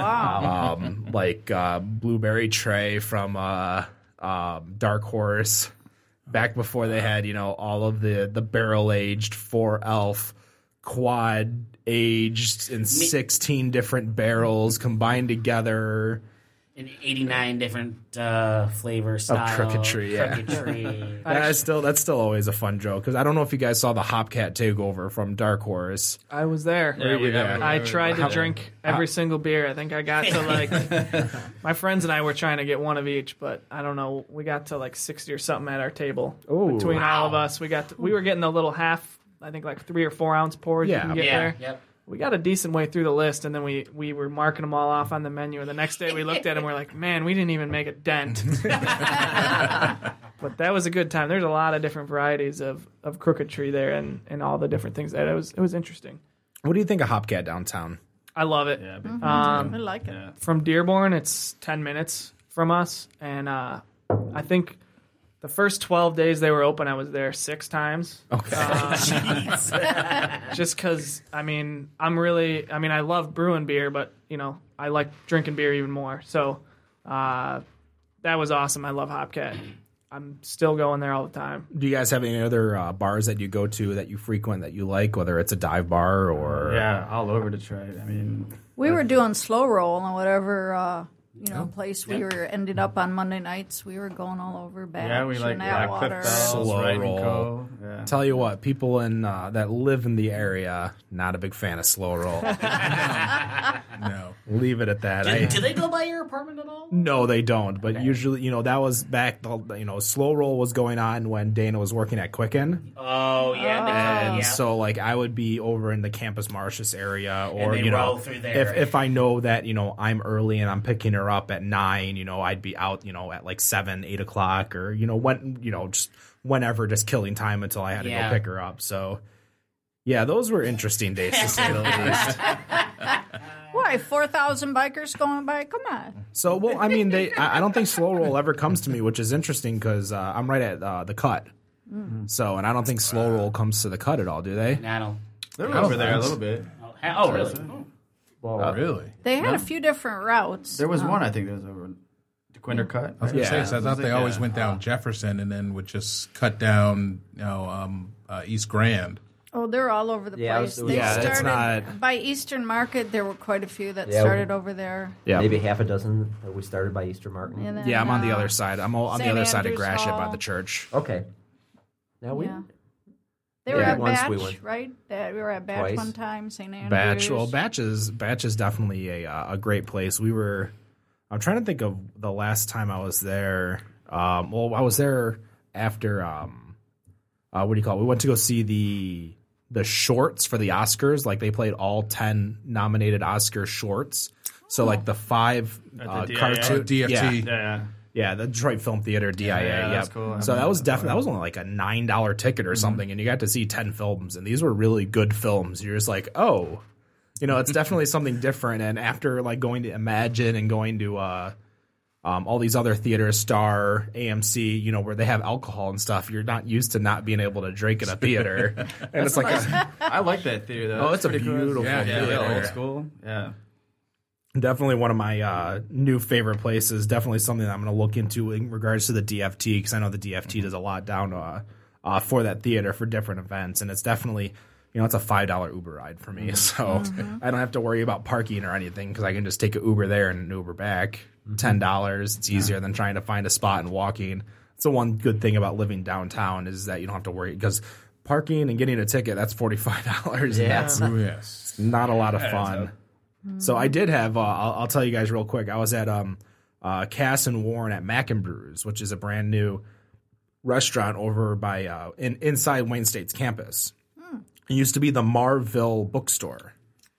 Blueberry Tray from Dark Horse. Back before they had all of the barrel aged 4 Elf quad aged in 16 different barrels combined together. In 89 different flavor styles. Crooked-Tree, yeah. Crooked-Tree. That's still always a fun joke, because I don't know if you guys saw the Hopcat takeover from Dark Horse. I was there. Yeah. I tried to drink every single beer. I think I got to my friends and I were trying to get one of each, but I don't know. We got to like 60 or something at our table. Ooh. Between all of us, we were getting the little half, I think like 3 or 4 ounce pours you can get there. Yep. We got a decent way through the list, and then we were marking them all off on the menu. And the next day we looked at them, we're like, man, we didn't even make a dent. But that was a good time. There's a lot of different varieties of Crooked-Tree there, and all the different things. It was interesting. What do you think of Hopcat downtown? I love it. Yeah, I like it. From Dearborn, it's 10 minutes from us, and I think the first 12 days they were open, I was there 6 times. Okay. Just because, I love brewing beer, but, I like drinking beer even more. So that was awesome. I love Hopcat. I'm still going there all the time. Do you guys have any other bars that you go to that you frequent that you like, whether it's a dive bar or... Yeah, all over Detroit. We were doing Slow Roll and whatever place we were ended up on Monday nights. We were going all over Batch and Atwater. Slow Right Roll. Co. Yeah. Tell you what, people that live in the area, not a big fan of Slow Roll. No. Leave it at that. Do they go by your apartment at all? No, they don't. But usually, that was back, Slow Roll was going on when Dana was working at Quicken. Oh, yeah. And so, I would be over in the Campus Martius area, or, And they roll through there. if I know that, I'm early and I'm picking her up at 9, I'd be out, at 7, 8 o'clock, or, just whenever, just killing time until I had to go pick her up. So, yeah, those were interesting days, to say the least. Why, 4,000 bikers going by? Come on. So, well, I mean, I don't think Slow Roll ever comes to me, which is interesting because I'm right at the Cut. So, and I don't think Slow Roll comes to the Cut at all, do they? I don't. They're over there a little bit. Oh, really? Well, really? They had a few different routes. There was one, I think, that was over the Quinder Cut. I was going to Yeah. say, so I thought they always went down Jefferson and then would just cut down, East Grand. Oh, they're all over the Yeah, place. it was- They Yeah, it's started not- by Eastern Market. There were quite a few that Yeah, started over there. Yeah. Maybe half a dozen that we started by Easter Martin. And then, Yeah, I'm on the other side. I'm on the St. other side of Andrew's Gratiot by Hall. the church. Okay. Now we Yeah. They were Yeah, at once Batch, we went. right? We were at Batch Twice. one time, St. Andrews. Batch. Well, Batch is definitely a great place. I'm trying to think of the last time I was there. I was there after. What do you call it? We went to go see the shorts for the Oscars. Like they played all 10 nominated Oscar shorts. So like the 5 At the DIA? cartoon DFT. Yeah, the Detroit Film Theater, DIA. Yeah, that's yep. cool. So that was only like a $9 ticket or something, and you got to see 10 films, and these were really good films. You're just like, oh, it's definitely something different. And after like going to Imagine and going to all these other theaters, Star, AMC, where they have alcohol and stuff, you're not used to not being able to drink in a theater, and it's like, I like that theater, though. oh, it's a pretty cool. beautiful theater. Old school. Yeah. Definitely one of my new favorite places. Definitely something that I'm going to look into in regards to the DFT, because I know the DFT does a lot down for that theater for different events, and it's definitely it's a $5 Uber ride for me, so I don't have to worry about parking or anything because I can just take an Uber there and an Uber back. $10. It's easier than trying to find a spot and walking. It's the one good thing about living downtown is that you don't have to worry because parking and getting a ticket, that's $45. Yeah. And that's Oh, yes. not a lot of fun. So I did have. I'll tell you guys real quick. I was at Cass and Warren at Mackin Brews, which is a brand new restaurant over by inside Wayne State's campus. It used to be the Marville bookstore.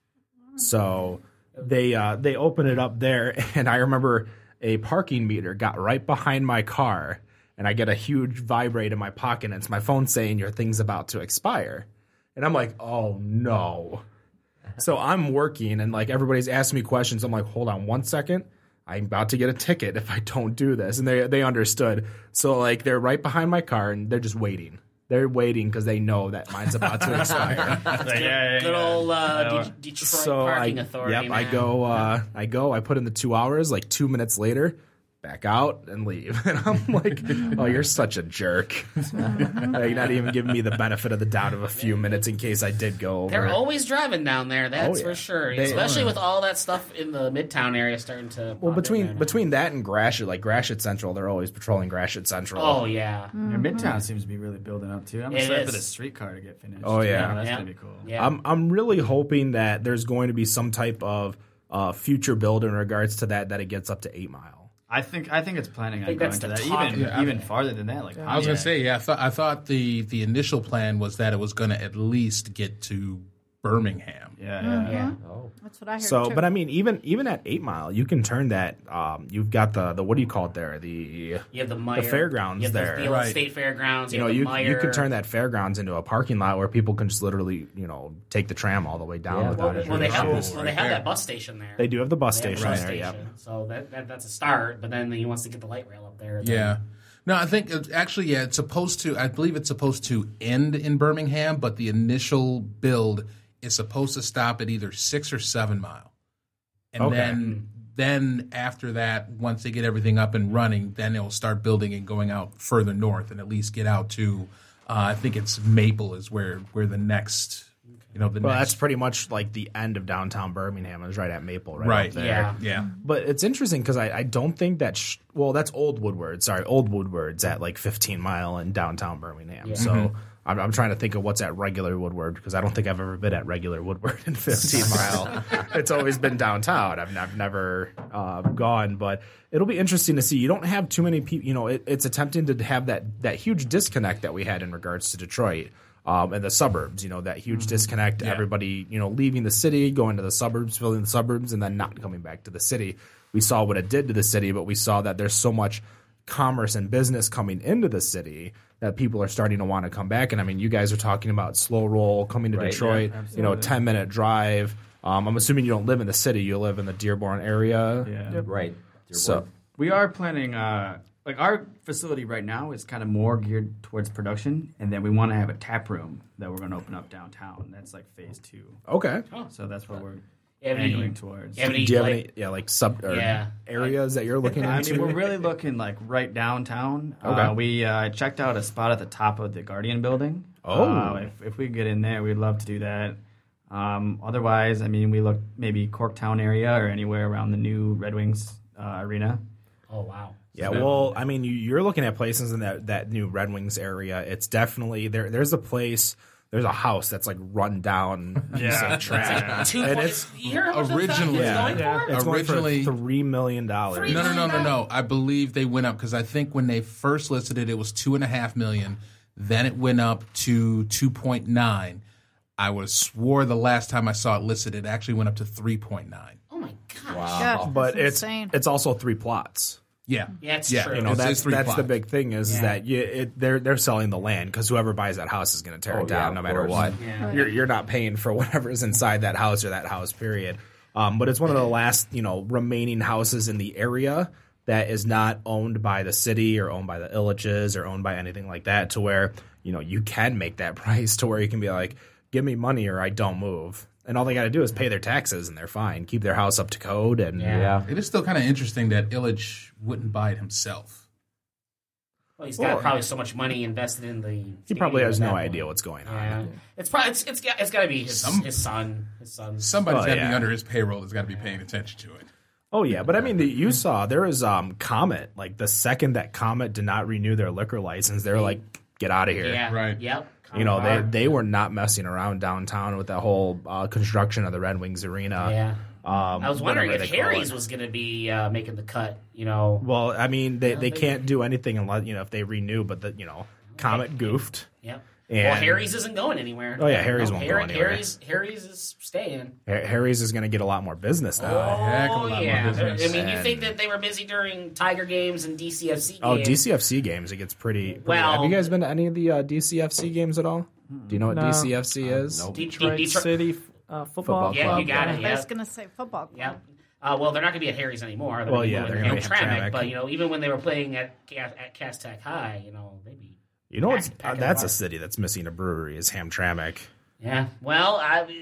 So they opened it up there, and I remember a parking meter got right behind my car, and I get a huge vibrate in my pocket, and it's my phone saying your thing's about to expire, and I'm like, oh no. So I'm working, and like everybody's asking me questions. I'm like, hold on 1 second. I'm about to get a ticket if I don't do this. And they understood. So like they're right behind my car, and they're just waiting. They're waiting because they know that mine's about to expire. Good old Detroit Parking Authority. Yep, man. I go. I put in the 2 hours. Like 2 minutes later, back out and leave. And I'm like, oh, you're such a jerk. Like, not even giving me the benefit of the doubt of a few minutes in case I did go over. They're always driving down there, that's yeah. for sure. They Especially are. with all that stuff in the Midtown area starting to. Well, pop in there now. between that and Gratiot, like Gratiot Central, they're always patrolling Gratiot Central. Oh yeah, Your Midtown seems to be really building up, too. I'm It excited is. for the streetcar to get finished. Oh, yeah. That's Yeah. going to be cool. yeah. I'm really hoping that there's going to be some type of future build in regards to that it gets up to 8 Mile. I think it's planning on think going that's to the that talk. even farther than that. Like I was going to say, I thought the initial plan was that it was going to at least get to Birmingham. yeah. That's what I heard. So, too. but I mean, even at 8 Mile, you can turn that. You've got the what do you call it there? You have the Meyer, fairgrounds you have there. the old Right. state fairgrounds. You have the you Meyer. can turn that fairgrounds into a parking lot where people can just literally take the tram all the way down Yeah. without it. Well, they have Cool. that bus station there. They do have the bus They have station the bus there. Yep. station. So that's a start. But then he wants to get the light rail up there. then- Yeah. No, I think actually, it's supposed to. I believe it's supposed to end in Birmingham, but the initial build is supposed to stop at either 6 or 7 Mile, and Okay. then after that, once they get everything up and running, then they'll start building and going out further north, and at least get out to. I think it's Maple is where the next. The Well, next. that's pretty much like the end of downtown Birmingham. Is right at Maple, right? Right. Up there. Yeah. Yeah. But it's interesting because I don't think that that's Old Woodward. Sorry, Old Woodward's at like 15 Mile in downtown Birmingham. Yeah. So I'm trying to think of what's at regular Woodward because I don't think I've ever been at regular Woodward in 15 Mile. It's always been downtown. I've never gone, but it'll be interesting to see. You don't have too many people. It's attempting to have that huge disconnect that we had in regards to Detroit. And the suburbs, that huge disconnect, everybody, leaving the city, going to the suburbs, filling the suburbs, and then not coming back to the city. We saw what it did to the city, but we saw that there's so much commerce and business coming into the city that people are starting to want to come back. And I mean, you guys are talking about Slow Roll coming to Right, Detroit, 10-minute drive. I'm assuming you don't live in the city; you live in the Dearborn area. Yeah. Right. So We are planning, like our facility right now is kind of more geared towards production, and then we want to have a tap room that we're going to open up downtown. That's like phase 2. okay. So that's what we're Any- angling towards. any, Do you have like- any like sub or Yeah. areas that you're looking I into? mean, we're really looking like right downtown. Okay. We checked out a spot at the top of the Guardian building. Oh. If we could get in there, we'd love to do that. Otherwise, I mean, we look maybe Corktown area or anywhere around the new Red Wings arena. Oh wow. Yeah, well, I mean, you're looking at places in that new Red Wings area. It's definitely there's a place, there's a house that's like run down piece of trash. And it's you hear how much that originally- is going Yeah. for? It's Originally- going for $3 million. No. I believe they went up because I think when they first listed it, it was $2.5 million. Then it went up to 2.9. I swore the last time I saw it listed, it actually went up to 3.9. Oh my gosh. Gosh, But that's insane. it's also 3 plots. Yeah, Yeah, it's yeah. true. You know, It's that's 3 the plots. big thing is that they're selling the land because whoever buys that house is going to tear it down yeah, no of matter course. what. Yeah. You're not paying for whatever's inside that house or that house, period. But it's one of the last remaining houses in the area that is not owned by the city or owned by the Illiches or owned by anything like that, to where you can make that price to where you can be like, give me money or I don't move. And all they got to do is pay their taxes and they're fine. Keep their house up to code. And Yeah. It is still kind of interesting that Illich wouldn't buy it himself. Well, he's got probably so much money invested in the. he probably stadium has at no that idea point. what's going on. Yeah, it's probably it's got to be his son. His son. Somebody's Oh, got to yeah. be under his payroll that's got to be paying attention to it. Oh yeah, but I mean, you saw there was Comet. Like the second that Comet did not renew their liquor license, they were like, "Get out of here!" Yeah. Right. Yep. They were not messing around downtown with that whole construction of the Red Wings arena. Yeah. I was wondering whatever if they call Harry's it. was going to be making the cut. Well, I mean, they they- can't do anything unless if they renew. But Comet goofed. Yep. And- Well, Harry's isn't going anywhere. Oh, yeah, Harry's won't go anywhere. Harry's is staying. Harry's is going to get a lot more business now. heck of a Oh lot more yeah. business. I mean, you And- think that they were busy during Tiger games and DCFC games? Oh, DCFC games, it gets pretty. Well- have you guys been to any of the DCFC games at all? Do you know what No. DCFC is? nope. Detroit City football Yeah, club. you got it. I Yeah. was going to say football club. Yeah. Well, they're not going to be at Harry's anymore. Well, yeah, they're going gonna to be at Hamtramck. But even when they were playing at Cass Tech High, maybe. You know what's Pack it that's a apart. city that's missing a brewery is Hamtramck. Yeah. Well,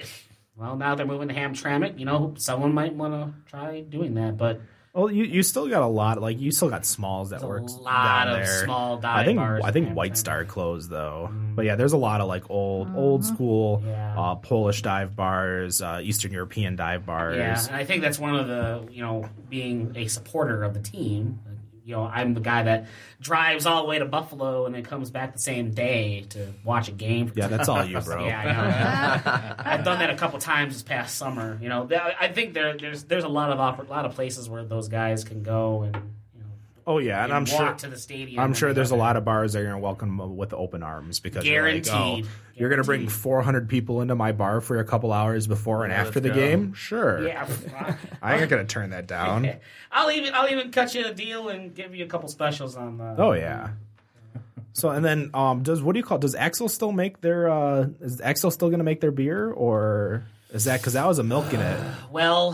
now they're moving to Hamtramck. Someone might want to try doing that, but Well, you still got a lot you still got Smalls that there's a works lot down of there. small dive I think bars. I think in White Hamtramck. Star closed though, but yeah, there's a lot of like old school Yeah. Polish dive bars, Eastern European dive bars. Yeah, and I think that's one of the being a supporter of the team. I'm the guy that drives all the way to Buffalo and then comes back the same day to watch a game. Yeah, that's all you, bro. Yeah, I know. I've done that a couple times this past summer. I think there's a lot of places where those guys can go and Oh yeah, and I'm walk sure to the stadium. I'm and sure they there's a go lot there. of bars that are going to welcome them with open arms because Guaranteed. You're like, you're going to bring 400 people into my bar for a couple hours before and after the go. game. Sure, Yeah, I ain't going to turn that down. I'll even cut you a deal and give you a couple specials on. Oh yeah. So and then does Axel still make their is Axel still going to make their beer or is that because that was a milk in it? Well,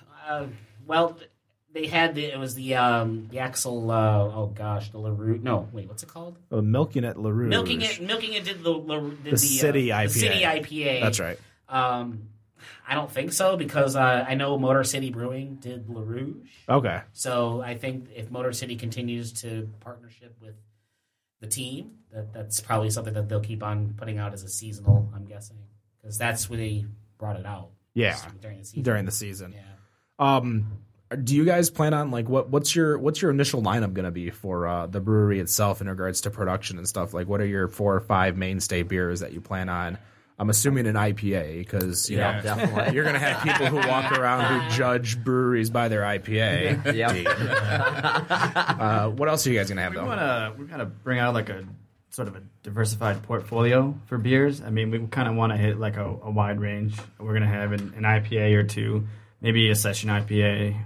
they had it was the Axel. The LaRue. No, wait, what's it called? Milking it LaRouge. Milking it did the City IPA. The City IPA. That's right. I don't think so because I know Motor City Brewing did LaRouge. Okay. So I think if Motor City continues to partnership with the team, that's probably something that they'll keep on putting out as a seasonal. I'm guessing because that's when they brought it out. Yeah. During the season. Yeah. Yeah. Do you guys plan on like what's your initial lineup going to be for the brewery itself in regards to production and stuff? Like, what are your 4 or 5 mainstay beers that you plan on? I'm assuming an IPA because you know definitely. you're going to have people who walk around who judge breweries by their IPA. Yeah. What else are you guys going to have We though? want to bring out like a sort of a diversified portfolio for beers. I mean, we kind of want to hit like a wide range. We're going to have an IPA or two, maybe a session IPA,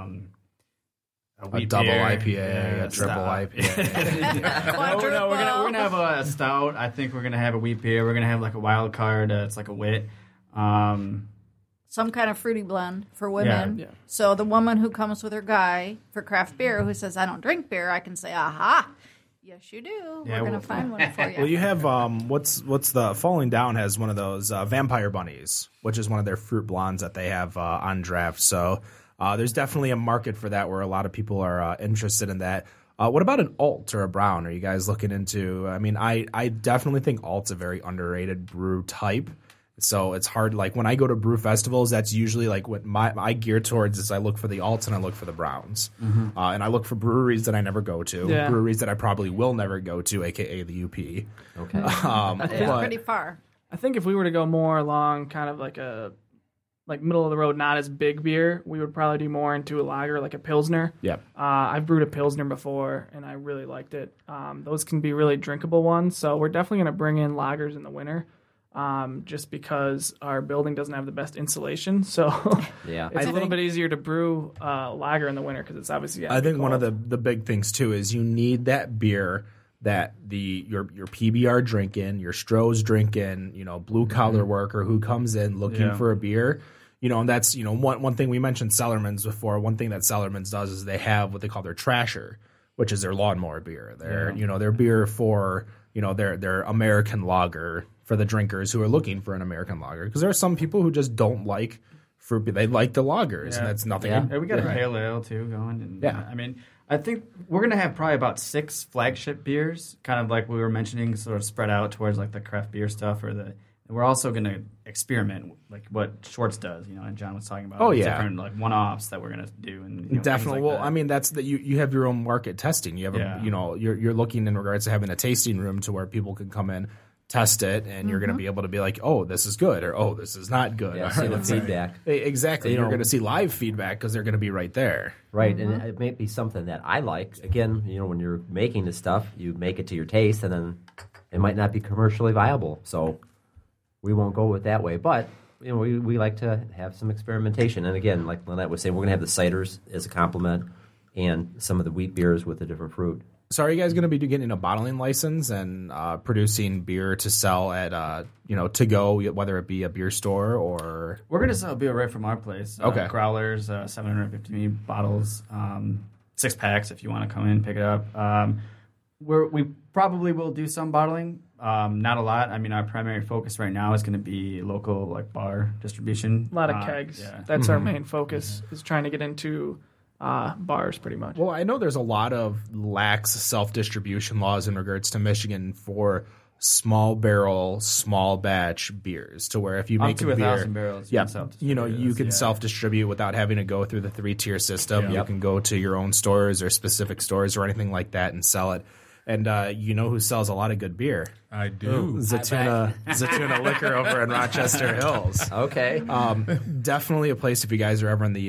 a A wheat double beer, IPA, yeah, a triple stout. IPA. No, we're gonna have a stout. I think we're gonna have a wheat beer. We're gonna have like a wild card. It's like a wit. some kind of fruity blend for women. Yeah. So the woman who comes with her guy for craft beer who says, I don't drink beer, I can say, aha, yes, you do. Yeah, We're going well- to find one for you. Well, you have what's the Falling Down has one of those vampire bunnies, which is one of their fruit blondes that they have on draft. So there's definitely a market for that where a lot of people are interested in that. What about an alt or a brown? Are you guys looking into? I mean, I definitely think alt's a very underrated brew type. So it's hard. Like when I go to brew festivals, that's usually like what I gear towards is I look for the alts and I look for the browns, and I look for breweries that I never go to, Yeah. breweries that I probably will never go to, aka the UP. Okay. It's But- pretty far. I think if we were to go more along kind of like a middle of the road, not as big beer, we would probably do more into a lager, like a Pilsner. Yep. I've brewed a Pilsner before, and I really liked it. Those can be really drinkable ones, so we're definitely going to bring in lagers in the winter, just because our building doesn't have the best insulation. So Yeah. it's a little bit easier to brew lager in the winter because it's obviously I think one of the big things too is you need that beer that your PBR drinking, your Stroh's drinking, blue collar worker who comes in looking for a beer. And that's, one thing we mentioned Cellarman's before. One thing that Cellarman's does is they have what they call their Trasher, which is their lawnmower beer. Their beer for, their American lager for the drinkers who are looking for an American lager. Because there are some people who just don't like fruit beer. They like the lagers, and that's nothing. Yeah. Yeah, we got a pale ale too going. And, Yeah. I mean, I think we're gonna have probably about 6 flagship beers, kind of like we were mentioning, sort of spread out towards like the craft beer stuff, and we're also gonna experiment like what Schwartz does, and John was talking about. Oh, yeah. different like one-offs that we're gonna do, and things Definitely. like Well, that. I mean, that's that you have your own market testing. You have you're looking in regards to having a tasting room to where people can come in, test it, and you're going to be able to be like, oh, this is good, or oh, this is not good. Yeah, see the feedback. Exactly. You're going to see live feedback because they're going to be right there. Right, and it may be something that I like. Again, when you're making this stuff, you make it to your taste, and then it might not be commercially viable. So we won't go with that way. But we like to have some experimentation. And again, like Lynette was saying, we're going to have the ciders as a complement, and some of the wheat beers with a different fruit. So are you guys going to be getting a bottling license and producing beer to sell at to go, whether it be a beer store or? We're gonna sell beer right from our place. Okay. Growlers, 750 bottles, 6 packs if you want to come in pick it up. We probably will do some bottling, not a lot. I mean, our primary focus right now is going to be local like bar distribution. a lot of kegs. Yeah. That's our main focus, is trying to get into bars pretty much. Well, I know there's a lot of lax self-distribution laws in regards to Michigan for small barrel, small batch beers, to where if you Up make to a beer, 1,000 barrels, you yeah, can self-distribute you this, can yeah. self-distribute without having to go through the 3-tier system. Yeah. You can go to your own stores or specific stores or anything like that and sell it. And who sells a lot of good beer? I do. Zatuna Liquor over in Rochester Hills. Okay. Definitely a place if you guys are ever in the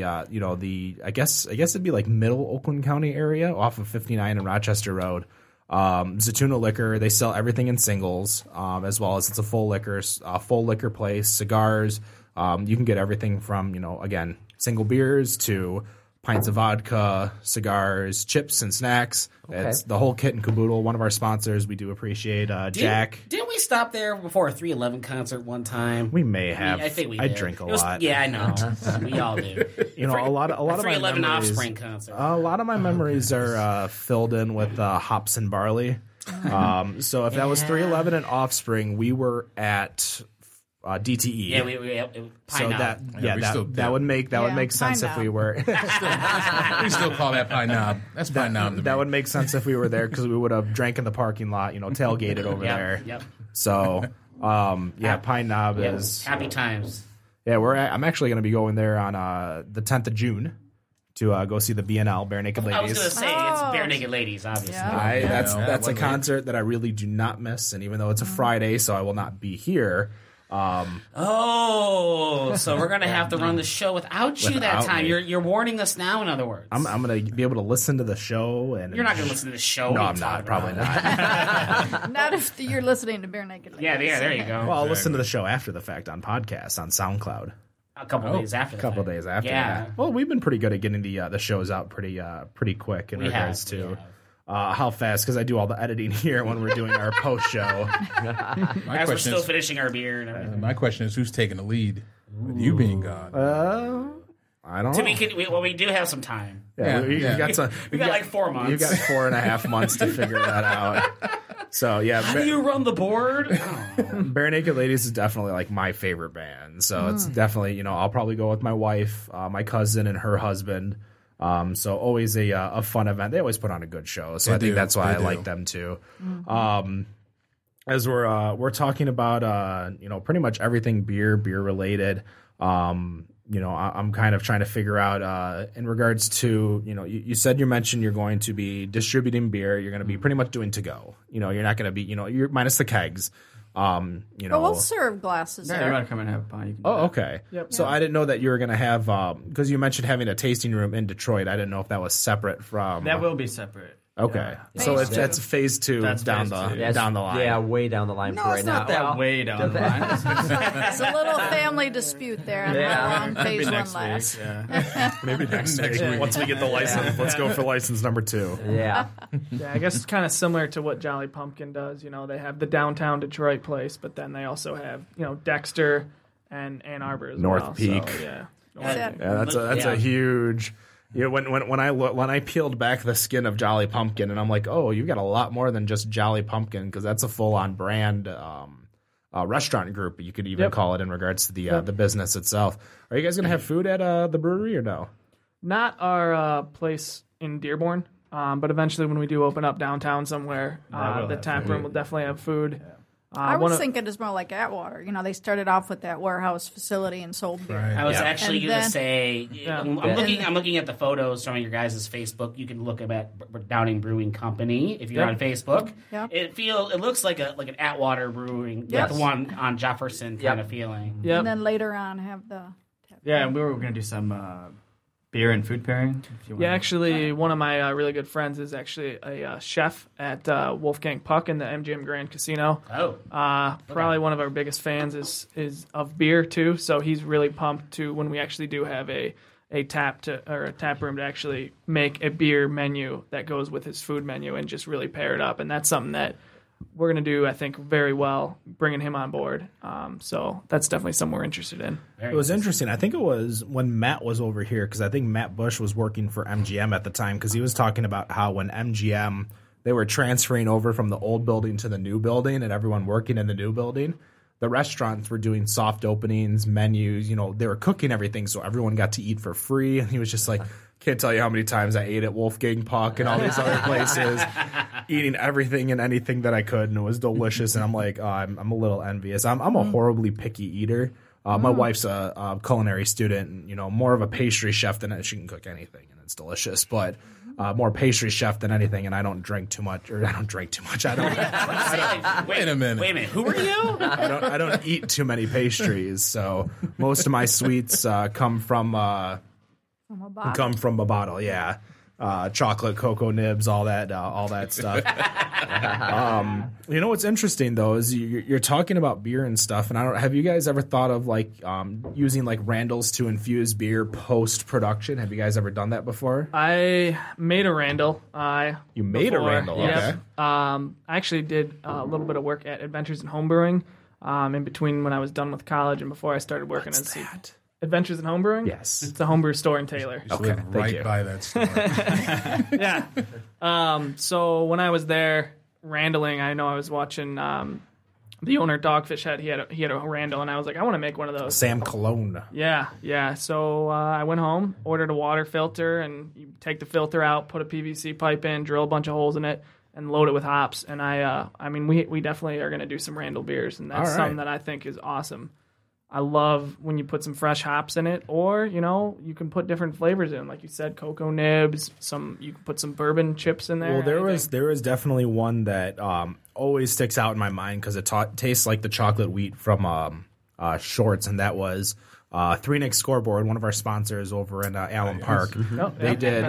I guess it'd be like middle Oakland County area off of 59 and Rochester Road. Zatuna Liquor, they sell everything in singles, as well as it's a full liquor place, cigars. You can get everything from again single beers to pints of vodka, cigars, chips and snacks. Okay. It's the whole kit and caboodle. One of our sponsors. We do appreciate Jack. Didn't we stop there before a 311 concert one time? We may have. I think we I did. drink a It was- lot. Yeah, I know. We all do. A lot of my 311 memories. Offspring concert. A lot of my memories are filled in with hops and barley. So if that was 311 and Offspring, we were at DTE. Yeah, we so Pine that Knob. that would make Yeah, sense Pine if we Knob. were We still call that Pine Knob. That's Pine Knob to that me. would make sense if we were there because we would have drank in the parking lot, tailgated over there. Yep. So Pine Knob Yep. is Happy times. I'm actually going to be going there on the 10th of June to go see the BNL Bare Naked Ladies. I was going to say, it's Oh. Bare Naked Ladies, obviously. Yeah. That's a well, concert that I really do not miss, and even though it's a Friday, so I will not be here. Oh, so we're going to have to run the show without you that Without time. me. You're warning us now, in other words. I'm going to be able to listen to the show, and You're not going to listen to the show. No, What are I'm you not. talking Probably about? not. Not if you're listening to Bare Naked Ladies. Yeah, there you go. Well, I'll listen to the show after the fact on podcast on SoundCloud. A couple days after A the couple fact. days after Yeah. that. Well, we've been pretty good at getting the shows out pretty quick in We regards have, to we how fast, because I do all the editing here when we're doing our post show. My As we're question still is, finishing our beer and everything. my question is, who's taking the lead? With you being gone. I don't So know. we do have some time. We got some. We got like 4 months. You got 4.5 months to figure that out. So yeah, How do you run the board? Bare Naked Ladies is definitely like my favorite band. So it's definitely, I'll probably go with my wife, my cousin, and her husband. So always a fun event. They always put on a good show. So I think that's why I like them too. As we're talking about pretty much everything beer related. I'm kind of trying to figure out in regards to, you said you mentioned you're going to be distributing beer. You're going to be pretty much doing to go. You're not going to be, you're minus the kegs. But we'll serve glasses Yeah, you there. want to come and have a pint? You can do Oh, that. okay. Yep. So I didn't know that you were going to have, because you mentioned having a tasting room in Detroit. I didn't know if that was separate from. That will be separate. Okay. Yeah. So Phase that's phase two That's down phase two. down the line. Yeah, way down the line No, for right it's now. not that way down the line. There's a little family dispute there on how long Maybe phase one next lasts. week. Yeah. Maybe next week. week. Once we get the license, let's go for license number 2. Yeah. Yeah, I guess it's kind of similar to what Jolly Pumpkin does. They have the downtown Detroit place, but then they also have, Dexter and Ann Arbor as North well. Peak. So, yeah. Yeah. Yeah, that's a huge. When I peeled back the skin of Jolly Pumpkin, and I'm like, oh, you got a lot more than just Jolly Pumpkin, because that's a full on brand restaurant group. You could even call it in regards to the business itself. Are you guys gonna have food at the brewery or no? Not our place in Dearborn, but eventually when we do open up downtown somewhere, will the have tap food. room will definitely have food. I was thinking it's more like Atwater. They started off with that warehouse facility and sold beer. I was actually And going to then- say, I'm looking at the photos from your guys' Facebook. You can look at Downing Brewing Company if you're on Facebook. Yeah. It looks like an Atwater Brewing, Yes. like the one on Jefferson kind of feeling. Yep. And then later on have the Yeah, and we were going to do some beer and food pairing. If you Yeah, want. actually, one of my really good friends is actually a chef at Wolfgang Puck in the MGM Grand Casino. Oh, Probably one of our biggest fans is of beer too. So he's really pumped to when we actually do have a tap room to actually make a beer menu that goes with his food menu and just really pair it up. And that's something that we're going to do, I think, very well, bringing him on board. So that's definitely something we're interested in. It was interesting. I think it was when Matt was over here, because I think Matt Bush was working for MGM at the time, because he was talking about how when MGM, they were transferring over from the old building to the new building and everyone working in the new building, the restaurants were doing soft openings, menus, they were cooking everything so everyone got to eat for free. And he was just like, can't tell you how many times I ate at Wolfgang Puck and all these other places, eating everything and anything that I could, and it was delicious. And I'm like, I'm a little envious. I'm a horribly picky eater. My wife's a culinary student, and, more of a pastry chef than she can cook anything, and it's delicious. But more pastry chef than anything, and I don't drink too much. I don't. Wait a minute. Wait a minute. Who are you? I don't eat too many pastries. So most of my sweets come from a bottle. Yeah. Chocolate, cocoa nibs, all that stuff. What's interesting though is you're talking about beer and stuff, and have you guys ever thought of using Randall's to infuse beer post production? Have you guys ever done that before? I made a Randall. You made a Randall, Yep. okay. I actually did a little bit of work at Adventures in Homebrewing in between when I was done with college and before I started working at Adventures in Homebrewing? Yes. It's a homebrew store in Taylor. Just live thank right you. by that store. Yeah. So when I was there Randalling, I know I was watching the owner Dogfish Head. He had a Randall, and I was like, I want to make one of those. Sam Cologne. Yeah. So I went home, ordered a water filter, and you take the filter out, put a PVC pipe in, drill a bunch of holes in it, and load it with hops. And we definitely are going to do some Randall beers, and that's All right. something that I think is awesome. I love when you put some fresh hops in it, or you can put different flavors in, like you said, cocoa nibs. You can put some bourbon chips in there. Well, there was definitely one that always sticks out in my mind because it tastes like the chocolate wheat from Shorts, and that was 3 Nick Scoreboard, one of our sponsors over in Allen Park. They did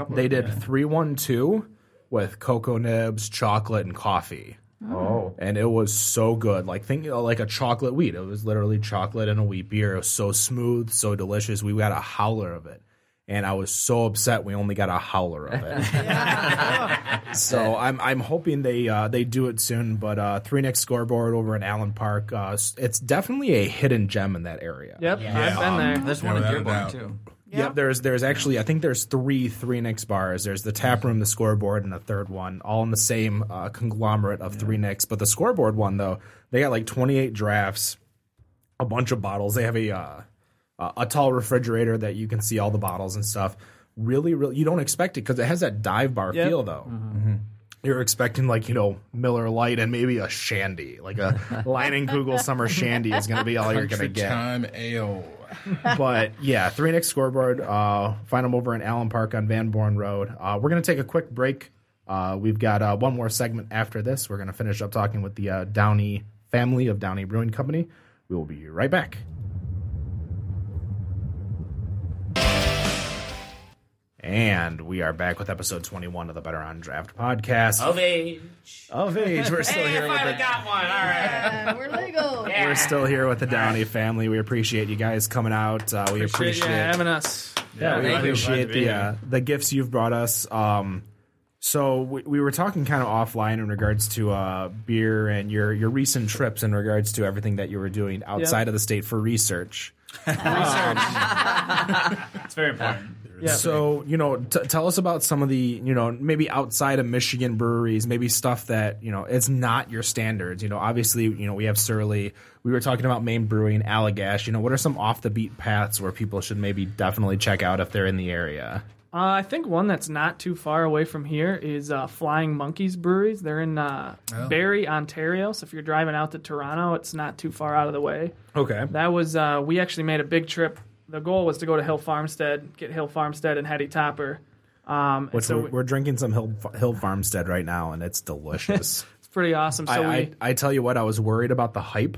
312 with cocoa nibs, chocolate, and coffee. Oh. And it was so good. Think like a chocolate wheat. It was literally chocolate and a wheat beer. It was so smooth, so delicious. We got a howler of it. and I was so upset we only got a howler of it. So I'm hoping they do it soon. But Three Nicks Scoreboard over in Allen Park, it's definitely a hidden gem in that area. Yep, I've been there. There's one in without a Dearborn doubt. too. Yep, there's actually, I think there's three Nicks bars. There's the tap room, the scoreboard, and a third one, all in the same conglomerate of Three Nicks. But the scoreboard one, though, they got like 28 drafts, a bunch of bottles. They have a tall refrigerator that you can see all the bottles and stuff. Really, you don't expect it because it has that dive bar feel, though. Mm-hmm. You're expecting like, Miller Lite and maybe a shandy, like a Leinenkugel Summer Shandy is going to be all you're going to get. Time ale. But yeah, Three Nicks Scoreboard. Find them over in Allen Park on Van Born Road. We're going to take a quick break. We've got one more segment after this. We're going to finish up talking with the Downey family of Downey Brewing Company. We will be right back. And we are back with episode 21 of the Better on Draft podcast. Of age. We're still here with the got one. All right. We're legal. We're still here with the Downey family. We appreciate you guys coming out. We appreciate you having us. Yeah, we thank you. appreciate Glad to be here. the gifts you've brought us. So we were talking kind of offline in regards to beer and your recent trips in regards to everything that you were doing outside of the state for research. It's very important. Yeah. So, tell us about some of the, maybe outside of Michigan breweries, maybe stuff that, it's not your standards. Obviously, we have Surly. We were talking about Maine Brewing, Allagash. What are some off the beat paths where people should maybe definitely check out if they're in the area? I think one that's not too far away from here is Flying Monkeys Breweries. They're in Barrie, Ontario. So if you're driving out to Toronto, it's not too far out of the way. Okay. That was we actually made a big trip. The goal was to go to Hill Farmstead, get Hill Farmstead and Hetty Topper. We're drinking some Hill Farmstead right now, and it's delicious. It's pretty awesome. So I tell you what, I was worried about the hype.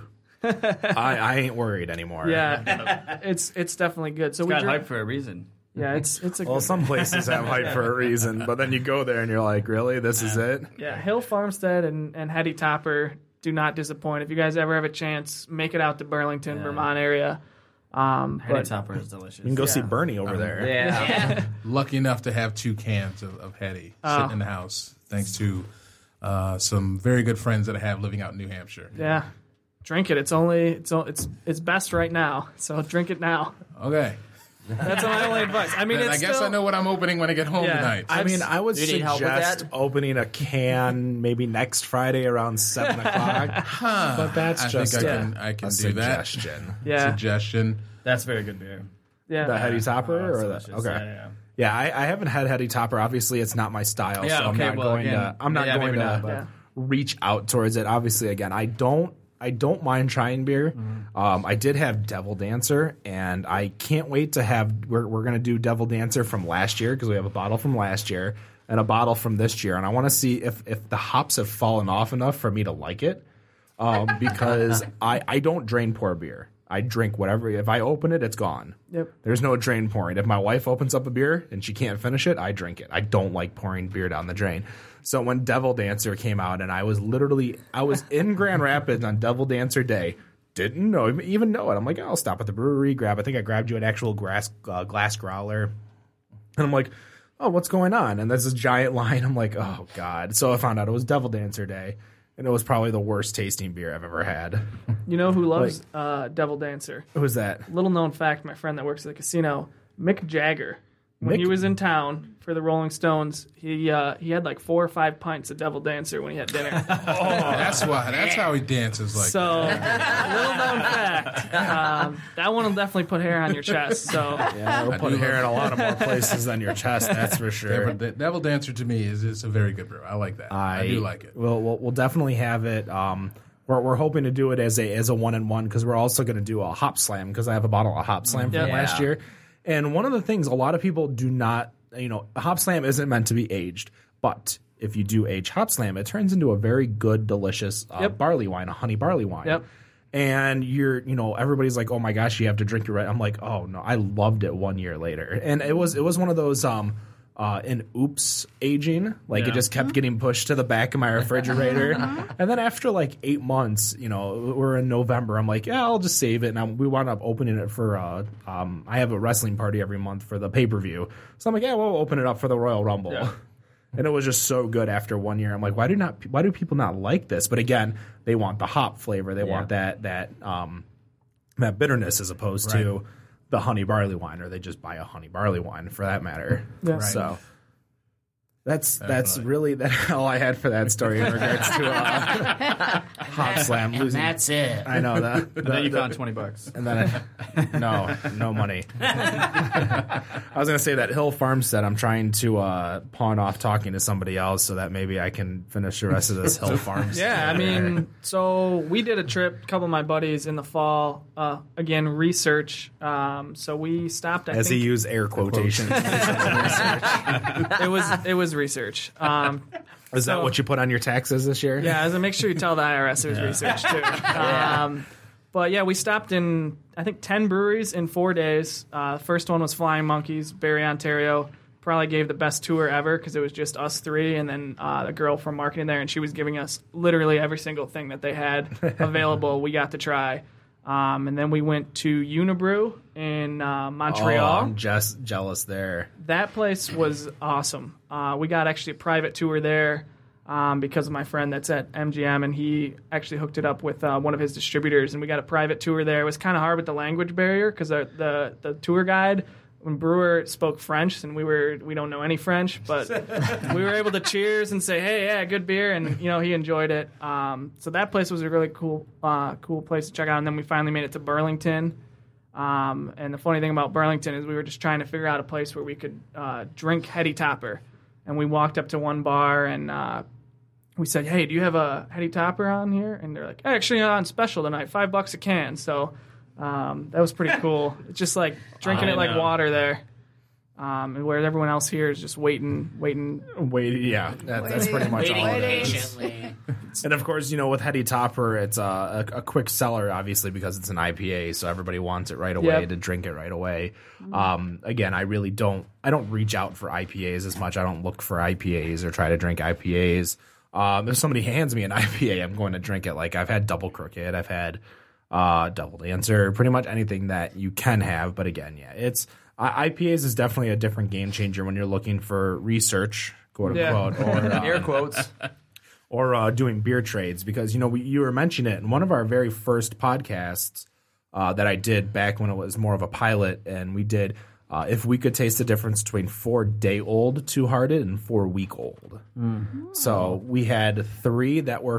I ain't worried anymore. yeah, it's definitely good. So It's we got drink- hype for a reason. Yeah, it's a Well, good, some places have hype for a reason, but then you go there and you're like, really? This is it? yeah. Hill Farmstead and Hetty Topper do not disappoint. If you guys ever have a chance, make it out to Burlington, Vermont area. Hetty Topper is delicious. You can go see Bernie over there. Yeah. Lucky enough to have 2 cans of Hetty sitting in the house, thanks to some very good friends that I have living out in New Hampshire. Yeah, drink it. It's best right now. So drink it now. Okay. That's my only advice. I mean, Then it's I guess still, I know what I'm opening when I get home Yeah. tonight. I would Do you need help with suggest that? opening a can maybe next Friday around 7 o'clock. But that's I just think I can a do that. suggestion. Yeah, Suggestion. That's very good beer. yeah. The Hetty Topper? Oh, it's or delicious. the, okay. Yeah. Yeah, I haven't had Hetty Topper. Obviously, it's not my style, Yeah, so I'm okay, not well, going again, to. I'm not yeah, going maybe to not, but- Yeah. reach out towards it. Obviously, again, I don't mind trying beer. I did have Devil Dancer, and I can't wait to have. We're going to do Devil Dancer from last year because we have a bottle from last year and a bottle from this year, and I want to see if the hops have fallen off enough for me to like it. Because I don't drain pour beer. I drink whatever. If I open it, it's gone. Yep. There's no drain pouring. If my wife opens up a beer and she can't finish it, I drink it. I don't like pouring beer down the drain. So when Devil Dancer came out, and I was in Grand Rapids on Devil Dancer Day, didn't even know it. I'm like, I'll stop at the brewery, I think I grabbed you an actual glass growler. And I'm like, oh, what's going on? And there's this giant line. I'm like, oh, God. So I found out it was Devil Dancer Day. And it was probably the worst tasting beer I've ever had. You know who loves Devil Dancer? Who's that? Little known fact: my friend that works at the casino, Mick Jagger. When he was in town for the Rolling Stones, he had like 4 or 5 pints of Devil Dancer when he had dinner. That's why. That's how he dances like So, little known fact. That one will definitely put hair on your chest. So, Yeah, it'll put hair in a lot of more places than your chest, that's for sure. Devil Dancer to me is a very good brew. I like that. I do like it. We'll definitely have it. We're hoping to do it as a 1-in-1 because we're also going to do a Hop Slam because I have a bottle of Hop Slam from last year. And one of the things a lot of people do not, Hop Slam isn't meant to be aged, but if you do age Hop Slam, it turns into a very good, delicious barley wine, a honey barley wine. Yep. And everybody's like, oh my gosh, you have to drink it right. I'm like, oh no, I loved it 1 year later. And it was one of those in oops aging. Like it just kept getting pushed to the back of my refrigerator. And then after like 8 months, we're in November. I'm like, I'll just save it. And we wound up opening it for, I have a wrestling party every month for the pay-per-view. So I'm like, we'll open it up for the Royal Rumble. Yeah. And it was just so good after 1 year. I'm like, why do people not like this? But again, they want the hop flavor. They want that bitterness as opposed to the honey barley wine, or they just buy a honey barley wine for that matter. Yeah. Right. So that's really all I had for that story in regards to Hop Slam losing. That's it. I know that. And then you found $20. And then no money. I was going to say that Hill Farmstead, I'm trying to pawn off talking to somebody else so that maybe I can finish the rest of this Hill Farmstead. Yeah, I mean, so we did a trip, a couple of my buddies in the fall. Again, research. So we stopped. As he used air quotations. It was research. Is that what you put on your taxes this year? Yeah, as make sure you tell the IRS it was research too. But yeah, we stopped in I think 10 breweries in 4 days. First one was Flying Monkeys, Barrie, Ontario. Probably gave the best tour ever because it was just us three, and then the girl from marketing there, and she was giving us literally every single thing that they had available. We got to try. And then we went to Unibrew in Montreal. Oh, I'm just jealous there. That place was awesome. We got actually a private tour there because of my friend that's at MGM, and he actually hooked it up with one of his distributors, and we got a private tour there. It was kind of hard with the language barrier because the tour guide, when Brewer spoke French, and we don't know any French, but we were able to cheers and say, "Hey, yeah, good beer," and he enjoyed it. So that place was a really cool place to check out. And then we finally made it to Burlington. And the funny thing about Burlington is we were just trying to figure out a place where we could drink Heady Topper. And we walked up to one bar and we said, "Hey, do you have a Heady Topper on here?" And they're like, "Hey, actually on special tonight, $5 a can." So. That was pretty cool. It's just like drinking it like water there. Where everyone else here is just waiting. Yeah, that's pretty much all it is. Patiently. And of course, with Heady Topper, it's a quick seller, obviously, because it's an IPA, so everybody wants it right away to drink it right away. Again, I don't reach out for IPAs as much. I don't look for IPAs or try to drink IPAs. If somebody hands me an IPA, I'm going to drink it. Like I've had Double Crooked, I've had Double Dancer, pretty much anything that you can have. But again, it's IPAs is definitely a different game changer when you're looking for research, quote unquote, or air quotes, or doing beer trades. Because you were mentioning it in one of our very first podcasts that I did back when it was more of a pilot, and we did if we could taste the difference between 4-day-old Two Hearted and 4-week-old. So we had 3 that were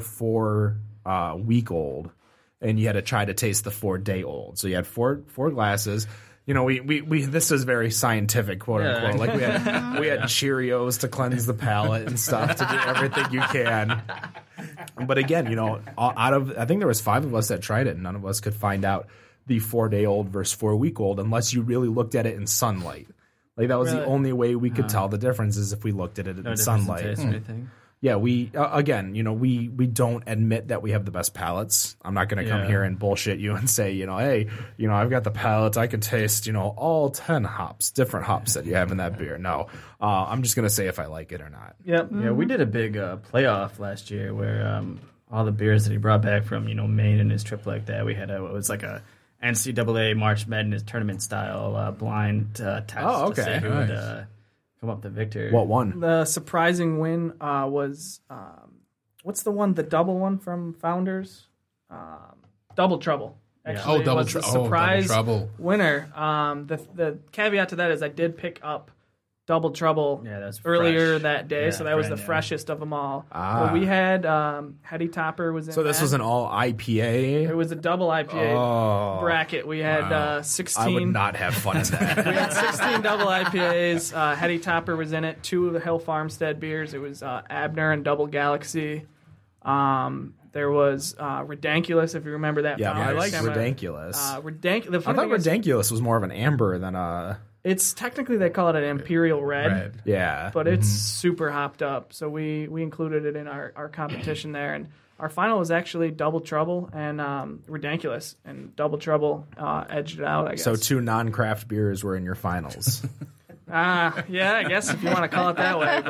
4-week-old. And you had to try to taste the 4-day-old. So you had four glasses. We this is very scientific, quote unquote. Like we had Cheerios to cleanse the palate and stuff to do everything you can. But again, I think there was 5 of us that tried it, and none of us could find out the 4-day-old versus 4-week-old unless you really looked at it in sunlight. Like that was the only way we could tell the difference is if we looked at it in sunlight. Taste or anything. Yeah, we we don't admit that we have the best palates. I'm not going to come here and bullshit you and say, hey, I've got the palates. I can taste, all 10 different hops that you have in that beer. No, I'm just going to say if I like it or not. Yep. Yeah, we did a big playoff last year where all the beers that he brought back from, Maine and his trip like that, we had it was like a NCAA March Madness tournament style blind test to see who would come up the victor. What one? The surprising win was what's the one? The double one from Founders, Double Trouble. Actually, Double surprise Trouble winner. The caveat to that is I did pick up Double Trouble earlier that day, so that was the freshest of them all. But we had Heady Topper was in. So this was an all IPA. It was a double IPA bracket. We had 16. I would not have fun in that. We had 16 double IPAs. Heady Topper was in it. 2 of the Hill Farmstead beers. It was Abner and Double Galaxy. There was Ridiculous, if you remember that. Yeah, I like Ridiculous. I thought Ridiculous was more of an amber than a. It's technically they call it an Imperial Red. Yeah. But it's super hopped up. So we included it in our competition there. And our final was actually Double Trouble and Ridiculous. And Double Trouble edged it out, I guess. So 2 non-craft beers were in your finals. Yeah, I guess if you want to call it that way.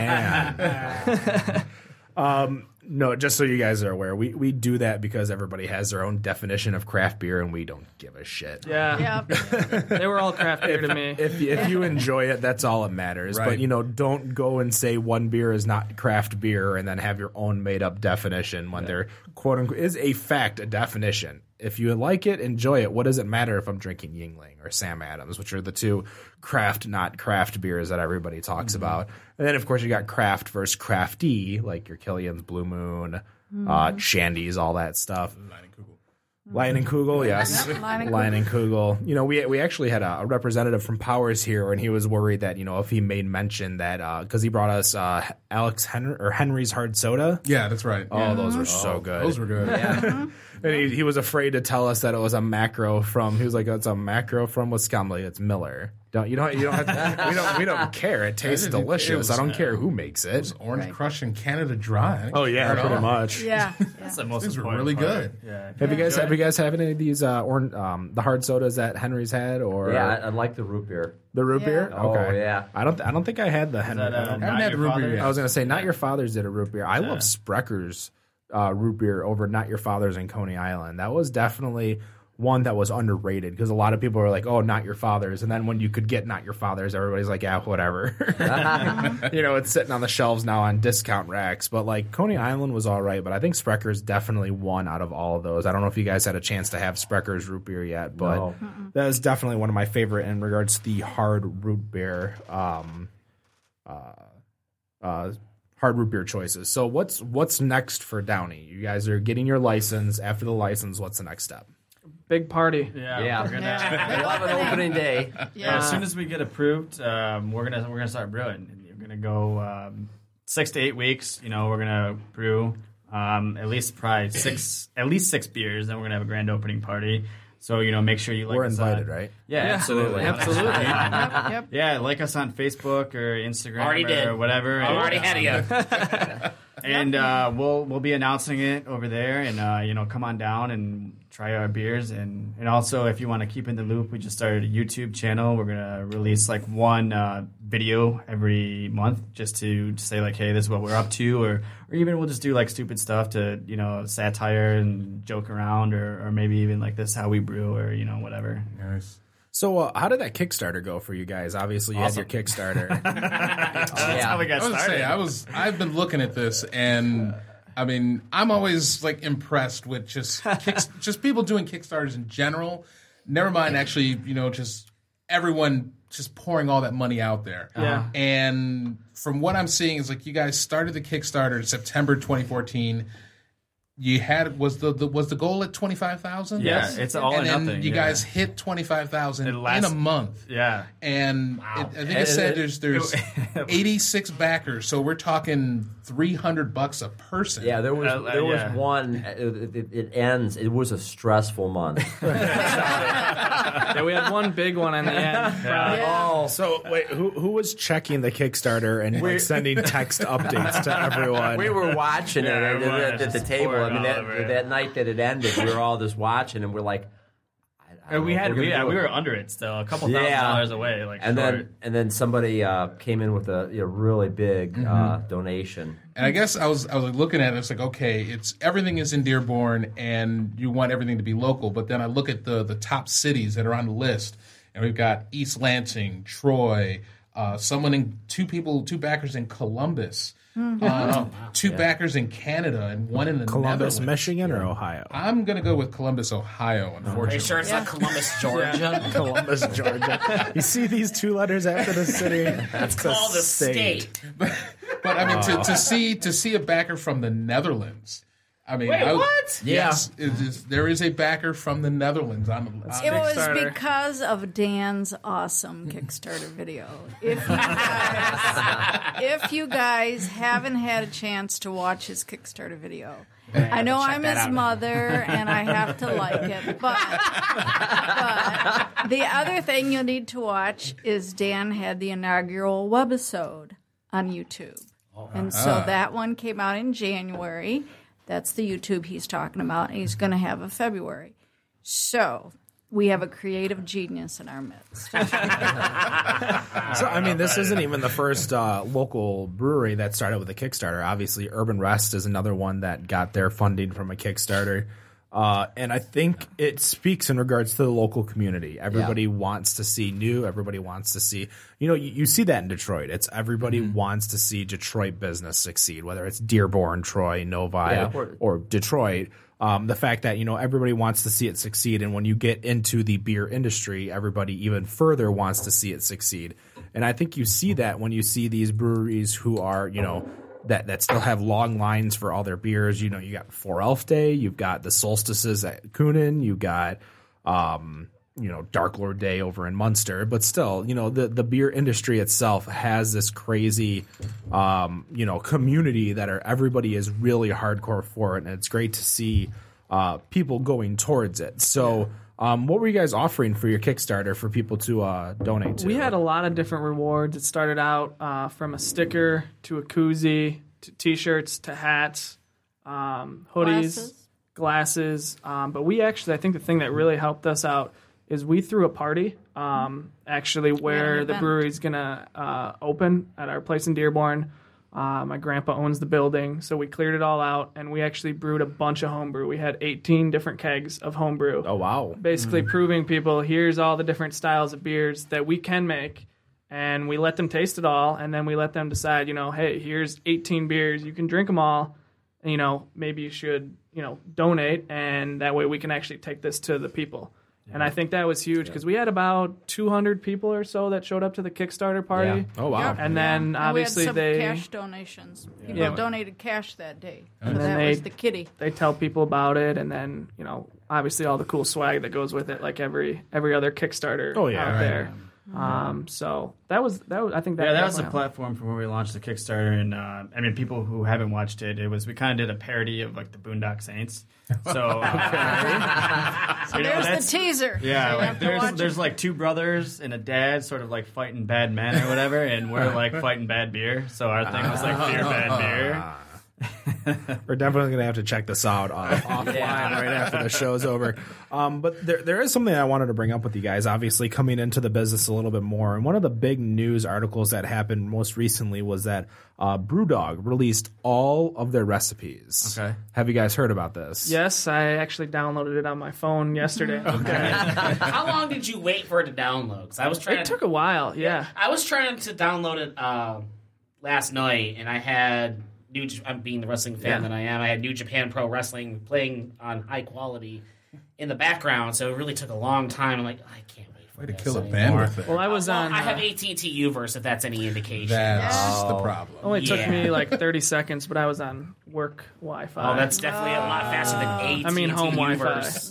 But Man. No, just so you guys are aware, we do that because everybody has their own definition of craft beer, and we don't give a shit. yeah, Yep. they were all craft beer to me. If you enjoy it, that's all that matters. Right. But, don't go and say one beer is not craft beer and then have your own made-up definition when they're, quote-unquote, is a fact, a definition. If you like it, enjoy it. What does it matter if I'm drinking Yingling or Sam Adams, which are the two craft, not craft beers that everybody talks about. And then, of course, you got craft versus crafty, like your Killian's Blue Moon, Shandy's, all that stuff. Leinenkugel, yes. Yep, Leinenkugel. Leinenkugel. We actually had a representative from Powers here, and he was worried that, if he made mention that, because he brought us Henry's Hard Soda. Yeah, that's right. Oh, those were so good. Those were good. Yeah. And he was afraid to tell us that it was a macro from. He was like, "It's a macro from Wisconsin." I'm like, it's Miller. You don't have to, we don't care. It tastes delicious. I don't care who makes it. It was Orange Crush and Canada Dry. Oh yeah, pretty much. Yeah. That's the most These were important really part. good. Yeah. Have you guys had any of these the hard sodas that Henry's had, or Yeah, I like the root beer. the root Yeah. beer? Oh, okay. yeah. I don't think I had the Henry. That, I don't- not had your root beer father's? yet. I was gonna say, Not Your Father's did a root beer. I love Sprecker's root beer over Not Your Father's in Coney Island. That was definitely one that was underrated because a lot of people were like, "Oh, Not Your Father's," and then when you could get Not Your Father's, everybody's like, "Yeah, whatever." It's sitting on the shelves now on discount racks. But like Coney Island was all right, but I think Sprecker's definitely won out of all of those. I don't know if you guys had a chance to have Sprecker's root beer yet, but No. that is definitely one of my favorite in regards to the hard root beer. Hard root beer choices. So what's next for Downey? You guys are getting your license. After the license, what's the next step? Big party. Yeah. We're gonna. Yeah. We'll have an opening day. Yeah. As soon as we get approved, we're gonna start brewing. We're gonna go 6 to 8 weeks. We're gonna brew at least six beers. Then we're gonna have a grand opening party. So make sure you like. We're us invited, on, right? Yeah, absolutely, Absolutely. Yep. Yeah, like us on Facebook or Instagram Already or did. whatever. I'm already ahead of you. And we'll be announcing it over there, and come on down and try our beers, and also if you want to keep in the loop, we just started a YouTube channel. We're gonna release like one video every month just to say like, hey, this is what we're up to, or even we'll just do like stupid stuff to satire and joke around, or maybe even like this is how we brew, or whatever. Nice. So how did that Kickstarter go for you guys? Obviously, you had your Kickstarter. That's how we got I would started. say I've been looking at this, and I mean, I'm always like impressed with just people doing Kickstarters in general. Never mind, actually, just everyone just pouring all that money out there. Yeah. And from what I'm seeing, is like you guys started the Kickstarter in September 2014. You had was the goal at 25,000? Yeah, Yes. it's all And or then nothing. you yeah. guys hit 25,000 in last- a month. Yeah. And I think it said there's 86 backers, so we're talking $300 a person. Yeah, there was yeah. one. It ends. It was a stressful month. Yeah, we had one big one in the end. Yeah. So wait, who was checking the Kickstarter and like, sending text updates to everyone? We were watching Yeah, it everyone at the just table. I poured mean, all over it. that night that it ended, we were all just watching, and we're like, I don't We know if had we're gonna do we it. were under it still, a couple Yeah. $1,000 away. Like And short. then somebody came in with a really big donation. And I guess I was like looking at it, it's like, okay, it's everything is in Dearborn and you want everything to be local, but then I look at the top cities that are on the list, and we've got East Lansing, Troy, two backers in Columbus, two backers in Canada, and one in the Columbus, Netherlands. Michigan, or Ohio? I'm gonna go with Columbus, Ohio, Are unfortunately. you sure it's not Columbus, Georgia? Columbus, Georgia. You see these two letters after the city? It's called a state. But I mean, to see a backer from the Netherlands. I mean, Wait, what? Yes, there is a backer from the Netherlands on the It was Kickstarter. because of Dan's awesome Kickstarter video. If you guys haven't had a chance to watch his Kickstarter video, I know I'm that his out. mother and I have to like it, but the other thing you'll need to watch is Dan had the inaugural webisode on YouTube. And so that one came out in January. That's the YouTube he's talking about, and he's going to have a February. So we have a creative genius in our midst. So, I mean, this isn't even the first local brewery that started with a Kickstarter. Obviously, Urban Rest is another one that got their funding from a Kickstarter. And I think it speaks in regards to the local community. Everybody wants to see new. Everybody wants to see, you see that in Detroit. It's everybody wants to see Detroit business succeed, whether it's Dearborn, Troy, Novi, or Detroit. The fact that, everybody wants to see it succeed. And when you get into the beer industry, everybody even further wants to see it succeed. And I think you see that when you see these breweries who are, that still have long lines for all their beers. You got 4 Elf Day, you've got the solstices at Kunin, you got, Dark Lord Day over in Munster. But still, the beer industry itself has this crazy, community that everybody is really hardcore for it. And it's great to see people going towards it. So what were you guys offering for your Kickstarter for people to donate to? We had a lot of different rewards. It started out from a sticker to a koozie to T-shirts to hats, hoodies, glasses. But I think the thing that really helped us out is we threw a party actually where the brewery's going to open at our place in Dearborn. My grandpa owns the building, so we cleared it all out, and we actually brewed a bunch of homebrew. We had 18 different kegs of homebrew. Oh, wow. Basically proving people, here's all the different styles of beers that we can make, and we let them taste it all, and then we let them decide, hey, here's 18 beers. You can drink them all, and, maybe you should, donate, and that way we can actually take this to the people. And I think that was huge because we had about 200 people or so that showed up to the Kickstarter party. Yeah. Oh, wow. And then obviously we had some cash donations. People donated cash that day. So that was the kitty. They tell people about it, and then, obviously all the cool swag that goes with it, like every other Kickstarter out there. So that was I think that was the platform for where we launched the Kickstarter, and people who haven't watched it, we kind of did a parody of like the Boondock Saints. So there's the teaser. Yeah, there's like 2 brothers and a dad, sort of like fighting bad men or whatever, and we're like fighting bad beer. So our thing was like beer, bad beer. We're definitely going to have to check this out offline right after the show's over. But there is something I wanted to bring up with you guys, obviously coming into the business a little bit more. And one of the big news articles that happened most recently was that BrewDog released all of their recipes. Okay. Have you guys heard about this? Yes, I actually downloaded it on my phone yesterday. Okay. How long did you wait for it to download? 'Cause it took a while, yeah. I was trying to download it last night, and I had... I'm being the wrestling fan that I am. I had New Japan Pro Wrestling playing on high quality in the background, so it really took a long time. I'm like, I can't wait for Way to this kill a anymore. bandwidth. Well, I have AT&T Uverse, if that's any indication. That's the problem. Only took me like 30 seconds, but I was on work Wi-Fi. Oh, that's definitely a lot faster than AT&T home Uverse.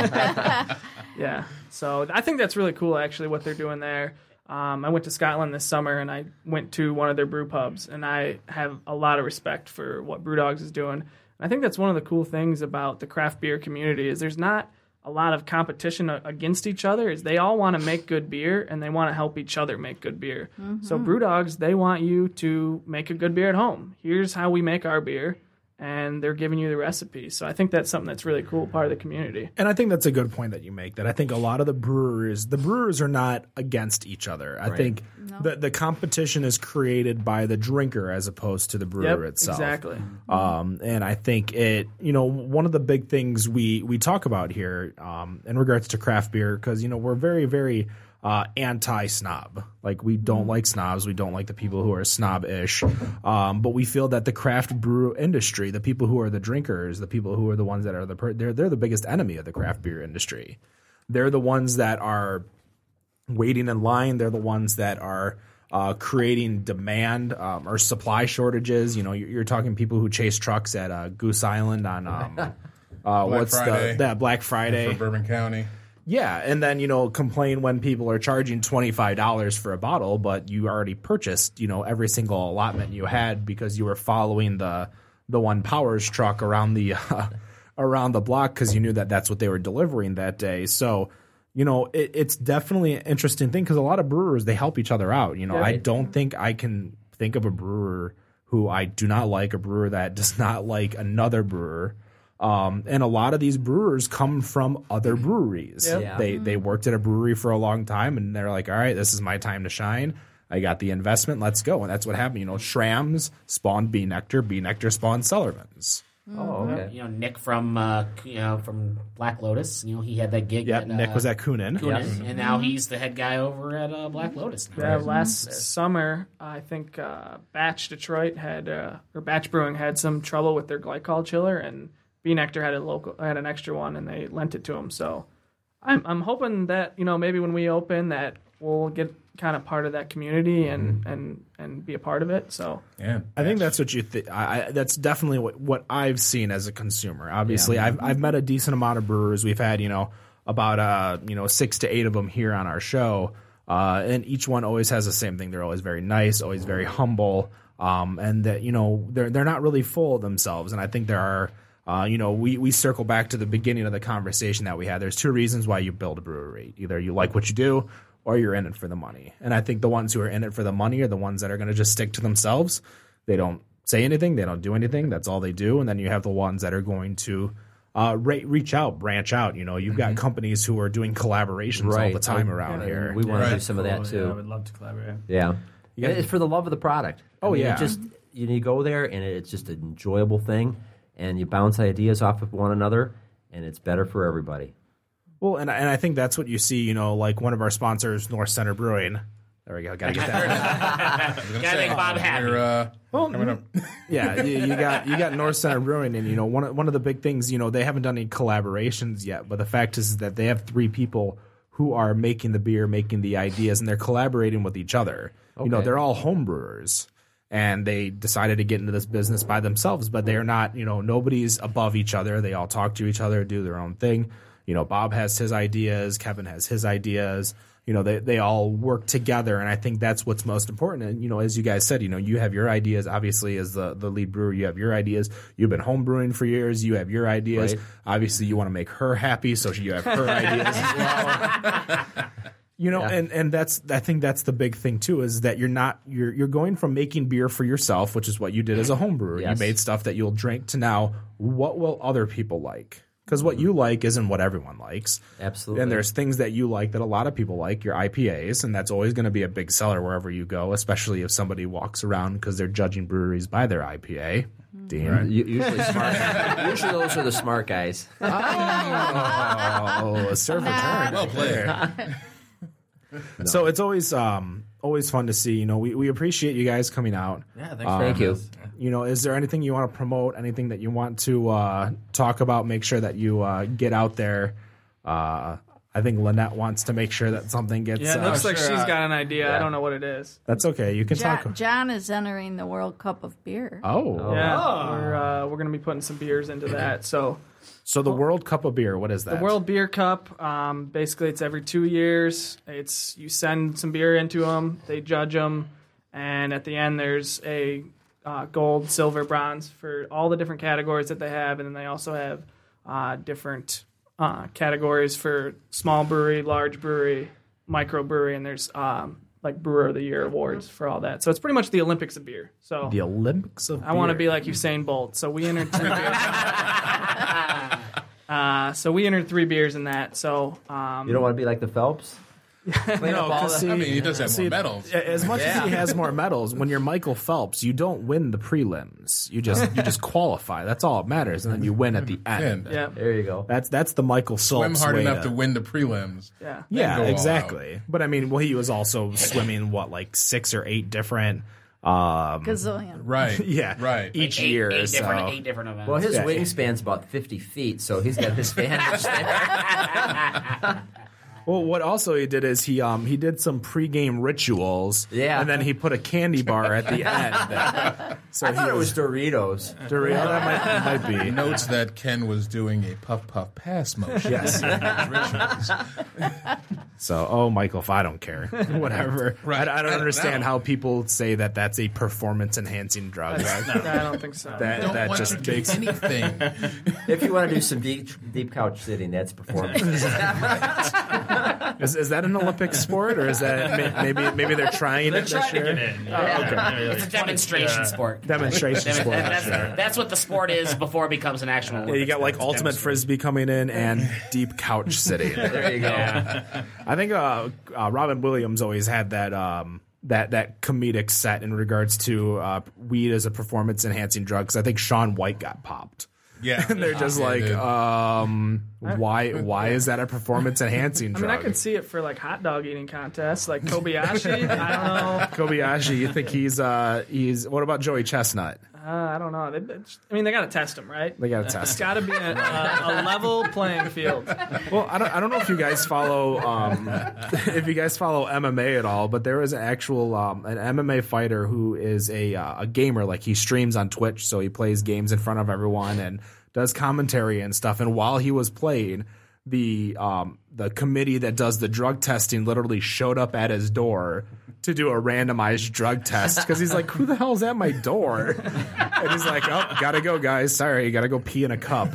Yeah, so I think that's really cool, actually, what they're doing there. I went to Scotland this summer, and I went to one of their brew pubs, and I have a lot of respect for what BrewDogs is doing. And I think that's one of the cool things about the craft beer community is there's not a lot of competition against each other. Is they all want to make good beer, and they want to help each other make good beer. Mm-hmm. So BrewDogs, they want you to make a good beer at home. Here's how we make our beer. And they're giving you the recipe. So I think that's something that's really cool, part of the community. And I think that's a good point that you make, that I think a lot of the brewers are not against each other. I think the competition is created by the drinker as opposed to the brewer itself. Exactly. And I think one of the big things we talk about here in regards to craft beer, because, we're very, very anti-snob. Like, we don't like snobs. We don't like the people who are snob-ish. But we feel that the craft brew industry, the people who are the drinkers, the people who are the ones that are they're the biggest enemy of the craft beer industry. They're the ones that are waiting in line. They're the ones that are creating demand or supply shortages. You're talking people who chase trucks at Goose Island on Black Friday for Bourbon County. Yeah, and then, complain when people are charging $25 for a bottle, but you already purchased, every single allotment you had because you were following the One Powers truck around the block because you knew that that's what they were delivering that day. So, it's definitely an interesting thing because a lot of brewers, they help each other out. I don't think I can think of a brewer who I do not like, a brewer that does not like another brewer. And a lot of these brewers come from other breweries. Yep. Yeah. They worked at a brewery for a long time, and they're like, all right, this is my time to shine. I got the investment. Let's go. And that's what happened. You know, Schramm's spawned B Nectar. B Nectar spawned Cellarman's. Oh, okay. You know, Nick from from Black Lotus. You know, he had that gig. Yep, at, Nick was at Kunin. Kunin, and now he's the head guy over at Black Lotus. Now. Yeah, last summer, I think Batch Detroit had or Batch Brewing had some trouble with their glycol chiller, and B Nectar had an extra one, and they lent it to him. So I'm hoping that, you know, maybe when we open that we'll get kind of part of that community and be a part of it. So Yeah. I think that's what you think. That's definitely what I've seen as a consumer. Obviously, I've met a decent amount of brewers. We've had, you know, about 6 to 8 of them here on our show, and each one always has the same thing. They're always very nice, always very humble, and that, you know, they're not really full of themselves. And I think there are, you know, we circle back to the beginning of the conversation that we had. There's 2 reasons why you build a brewery: either you like what you do, or you're in it for the money. And I think the ones who are in it for the money are the ones that are going to just stick to themselves. They don't say anything. They don't do anything. That's all they do. And then you have the ones that are going to reach out, branch out. You know, you've got companies who are doing collaborations all Right. the time around here. We want to do Right. some of that I too. would love to collaborate. Yeah. It's for the love of the product. Oh, yeah. It just, you go there and it's just an enjoyable thing, and you bounce ideas off of one another, and it's better for everybody. Well, and I think that's what you see, you know, like one of our sponsors, North Center Brewing. There we go. Got to get that. Gotta make Bob happy. We're coming up. Yeah, you got North Center Brewing, and, you know, one of the big things, you know, they haven't done any collaborations yet, but the fact is that they have 3 people who are making the beer, making the ideas, and they're collaborating with each other. You know, Okay. they're all home brewers, and they decided to get into this business by themselves, but they're not, you know, nobody's above each other. They all talk to each other, do their own thing. You know, Bob has his ideas, Kevin has his ideas. You know, they all work together, and I think that's what's most important. And, you know, as you guys said, you know, you have your ideas. Obviously, as the lead brewer, you have your ideas. You've been home brewing for years. You have your ideas. Right. Obviously, you want to make her happy, so you have her ideas as well. You know, and that's, I think that's the big thing too, is that you're going from making beer for yourself, which is what you did as a home brewer. Yes. You made stuff that you'll drink, to now, what will other people like? Because what you like isn't what everyone likes. Absolutely. And there's things that you like that a lot of people like, your IPAs, and that's always going to be a big seller wherever you go, especially if somebody walks around because they're judging breweries by their IPA. Dean. Usually smart. Usually those are the smart guys. Oh, a serve return. Well played. So it's always fun to see. You know, we appreciate you guys coming out. Yeah, thanks for Thank having you. us. You know, is there anything you want to promote? Anything that you want to talk about? Make sure that you get out there. I think Lynette wants to make sure that something gets. yeah, it looks like sure, she's got an idea. I don't know what it is. That's okay. You can talk. John is entering the World Cup of Beer. Oh, Yeah, we're going to be putting some beers into that. So so the World Cup of Beer. What is that? the World Beer Cup, basically it's every 2 years. It's you send some beer into them, they judge them, and at the end there's a gold, silver, bronze for all the different categories that they have, and then they also have different categories for small brewery, large brewery, micro brewery, and there's like Brewer of the Year awards for all that. So it's pretty much the Olympics of beer. So The Olympics of I want to Beer. be like Usain Bolt. So we entered 3 beers. So we entered 3 beers in that. So You don't want to be like the Phelps? Clean up all 'cause the- see- I mean, he does have See, more medals. As much as he has more medals, when you're Michael Phelps, you don't win the prelims. You just qualify. That's all that matters, and then you win at the end. yeah, There you go. That's the Michael Swim Phelps hard way enough to win the prelims. yeah. Yeah, go all exactly. But I mean, well, he was also swimming like 6 or 8 different. Gazillion. Right. Yeah, Right. each Eight year. different, so. 8 different events. Well, his Yeah. wingspan's about 50 feet, so he's got his advantage there. Well, what also he did is he did some pregame rituals. Yeah. and then he put a candy bar at the end. So I thought he it was Doritos. Dorito. That might be. Notes that Ken was doing a puff puff pass motion. Yes. So, Michael, if I don't care, whatever. Right. I don't understand how people say that that's a performance-enhancing drug. I don't think so. That Want just you to do makes anything. If you want to do some deep couch sitting, that's performance. Is that an Olympic sport, or is that maybe they're trying it this year? It's a demonstration sport. Demonstration sport. That's what the sport is before it becomes an actual. Yeah, you got like ultimate frisbee coming in and deep couch sitting. There you go. I think Robin Williams always had that that comedic set in regards to weed as a performance enhancing drug. Because I think Shaun White got popped. Yeah. And they're just like, why is that a performance enhancing I drug? mean, I could see it for like hot dog eating contests, like Kobayashi. I don't know. Kobayashi, you think he's what about Joey Chestnut? I don't know. They got to test him, right? They got to It's test. got to be a level playing field. Well, I don't know if you guys follow MMA at all, but there is an actual an MMA fighter who is a gamer. Like he streams on Twitch, so he plays games in front of everyone and does commentary and stuff. And while he was playing, the committee that does the drug testing literally showed up at his door to do a randomized drug test because he's like, who the hell's at my door? And he's like, oh, gotta go, guys. Sorry, gotta go pee in a cup.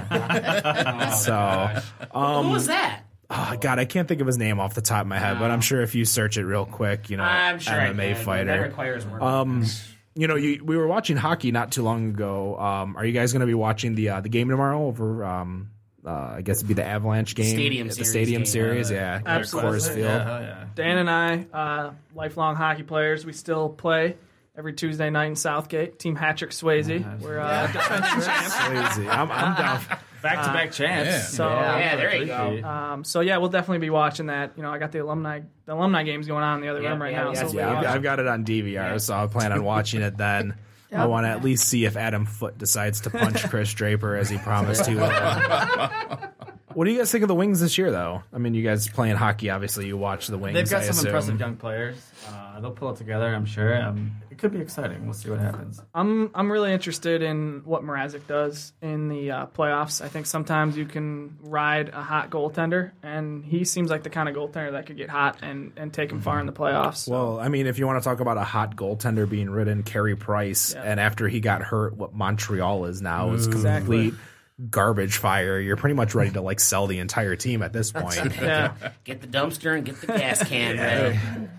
So, Who was that? oh God, I can't think of his name off the top of my head, but I'm sure if you search it real quick, I'm sure MMA I can. fighter. That requires work. We were watching hockey not too long ago. Are you guys going to be watching the game tomorrow over? I guess it'd be the Avalanche game, the Stadium Series. Yeah, Absolutely. Coors Field. Yeah. Dan and I, lifelong hockey players, we still play every Tuesday night in Southgate. Team Hattrick Swayze. We're defending champs. Crazy. I'm down. Back-to-back champs. yeah. So Yeah, there you go. So yeah, we'll definitely be watching that. I got the alumni games going on in the other room right now. So I've got it on DVR, so I plan on watching it then. I want to at least see if Adam Foote decides to punch Chris Draper as he promised to. What do you guys think of the Wings this year, though? I mean, you guys playing hockey, obviously. You watch the Wings. They've got I some assume. impressive young players. They'll pull it together, I'm sure. It could be exciting. We'll see what happens. I'm really interested in what Mrazek does in the playoffs. I think sometimes you can ride a hot goaltender, and he seems like the kind of goaltender that could get hot and take him far in the playoffs. Well, I mean, if you want to talk about a hot goaltender being ridden, Carey Price, and after he got hurt, what Montreal is now is complete garbage fire. You're pretty much ready to sell the entire team at this point. Yeah. Get the dumpster and get the gas can ready.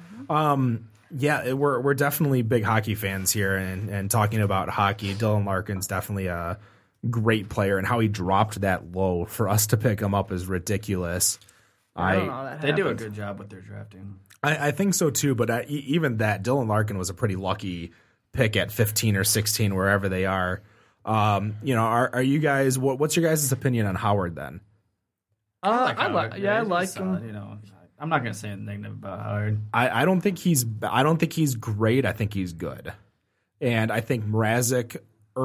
Yeah, we're definitely big hockey fans here, and talking about hockey, Dylan Larkin's definitely a great player, and how he dropped that low for us to pick him up is ridiculous. I don't know how that They do a happens. good job with their drafting. I think so too, but even that, Dylan Larkin was a pretty lucky pick at 15 or 16, wherever they are. Are you guys? What's your guys' opinion on Howard then? I Howard. like He's him. solid, I'm not going to say anything negative about Howard. I don't think he's great. I think he's good, and I think Mrazek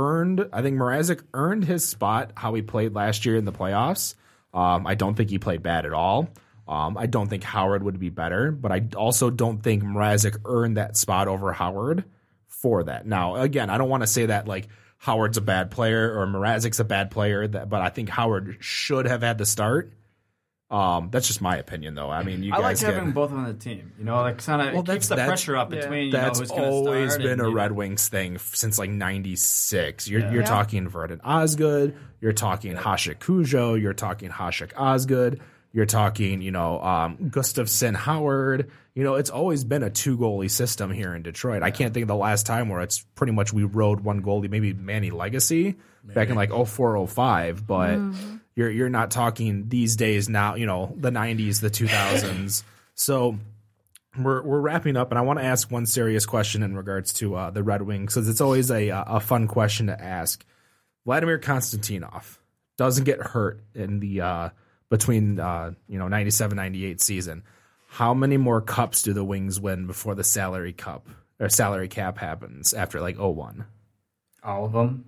earned his spot how he played last year in the playoffs. I don't think he played bad at all. I don't think Howard would be better, but I also don't think Mrazek earned that spot over Howard for that. Now, again, I don't want to say that Howard's a bad player or Mrazek's a bad player, but I think Howard should have had the start. That's just my opinion, though. I mean, you I like guys having both on the team. It keeps the pressure up between that's who's going to start. always been and, a Red Wings thing since 96. You're talking Vernon Osgood, you're talking Hasek Cujo, you're talking Hasek Osgood, you're talking Gustafsson Howard. It's always been a 2-goalie system here in Detroit. I can't think of the last time where it's pretty much we rode one goalie, maybe Manny Legacy back in 04, 05, but you're not talking these days now, the 90s, the 2000s. So we're wrapping up, and I want to ask one serious question in regards to the Red Wings, because it's always a fun question to ask. Vladimir Konstantinov doesn't get hurt in the between 97-98 season. How many more cups do the Wings win before the salary cap happens after 01? All of them.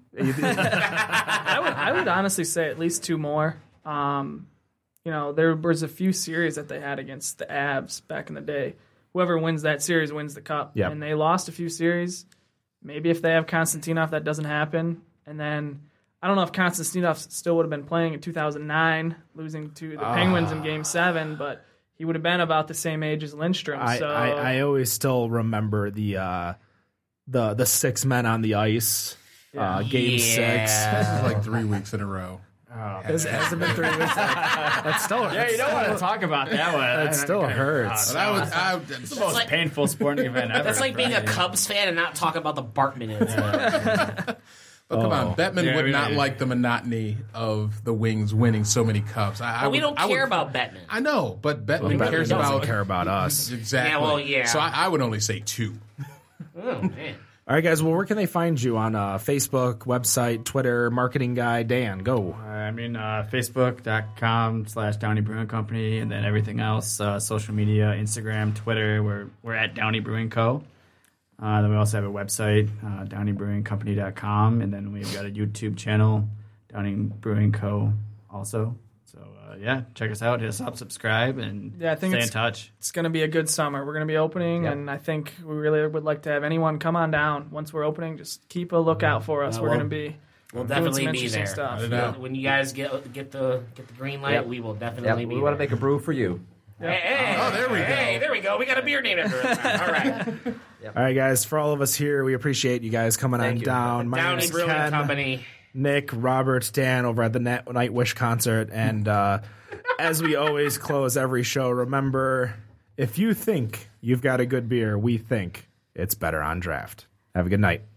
I would honestly say at least 2 more. There was a few series that they had against the Avs back in the day. Whoever wins that series wins the cup. Yep. And they lost a few series. Maybe if they have Konstantinov, that doesn't happen. And then I don't know if Konstantinov still would have been playing in 2009, losing to the Penguins in Game 7, but he would have been about the same age as Lindstrom. I always still remember the 6 men on the ice, game 6. This is like 3 weeks in a row. Has it been 3 weeks? That's still Yeah, you don't want to talk about that one. That still hurts. It's the most painful sporting event ever. That's like being a Cubs fan and not talking about the Bartman incident. But come on, Bettman would not like the monotony of the Wings winning so many cups. We don't care about Bettman. I know, but Bettman cares doesn't care about us. Exactly. Yeah, well, yeah. So I would only say 2. Oh, man. All right, guys. Well, where can they find you on Facebook, website, Twitter, marketing guy? Dan, go. Facebook.com/Downey Brewing Company, and then everything else, social media, Instagram, Twitter. We're at Downey Brewing Co. Then we also have a website, DowneyBrewingCompany.com, and then we've got a YouTube channel, Downey Brewing Co. also. So check us out, hit us up, subscribe, and stay in touch. It's going to be a good summer. We're going to be opening, and I think we really would like to have anyone come on down once we're opening. Just keep a lookout for us. We're going to be we'll definitely be there. Stuff. When you guys get the green light, we will definitely be We want to there. make a brew for you. Hey, there we go. Hey, there we go. We got a beer named after us. All right. All right, guys. For all of us here, we appreciate you guys coming on down. My name Downey is Brewing Ken, Company. Nick, Robert, Dan over at the Nightwish concert. And as we always close every show, remember, if you think you've got a good beer, we think it's better on draft. Have a good night.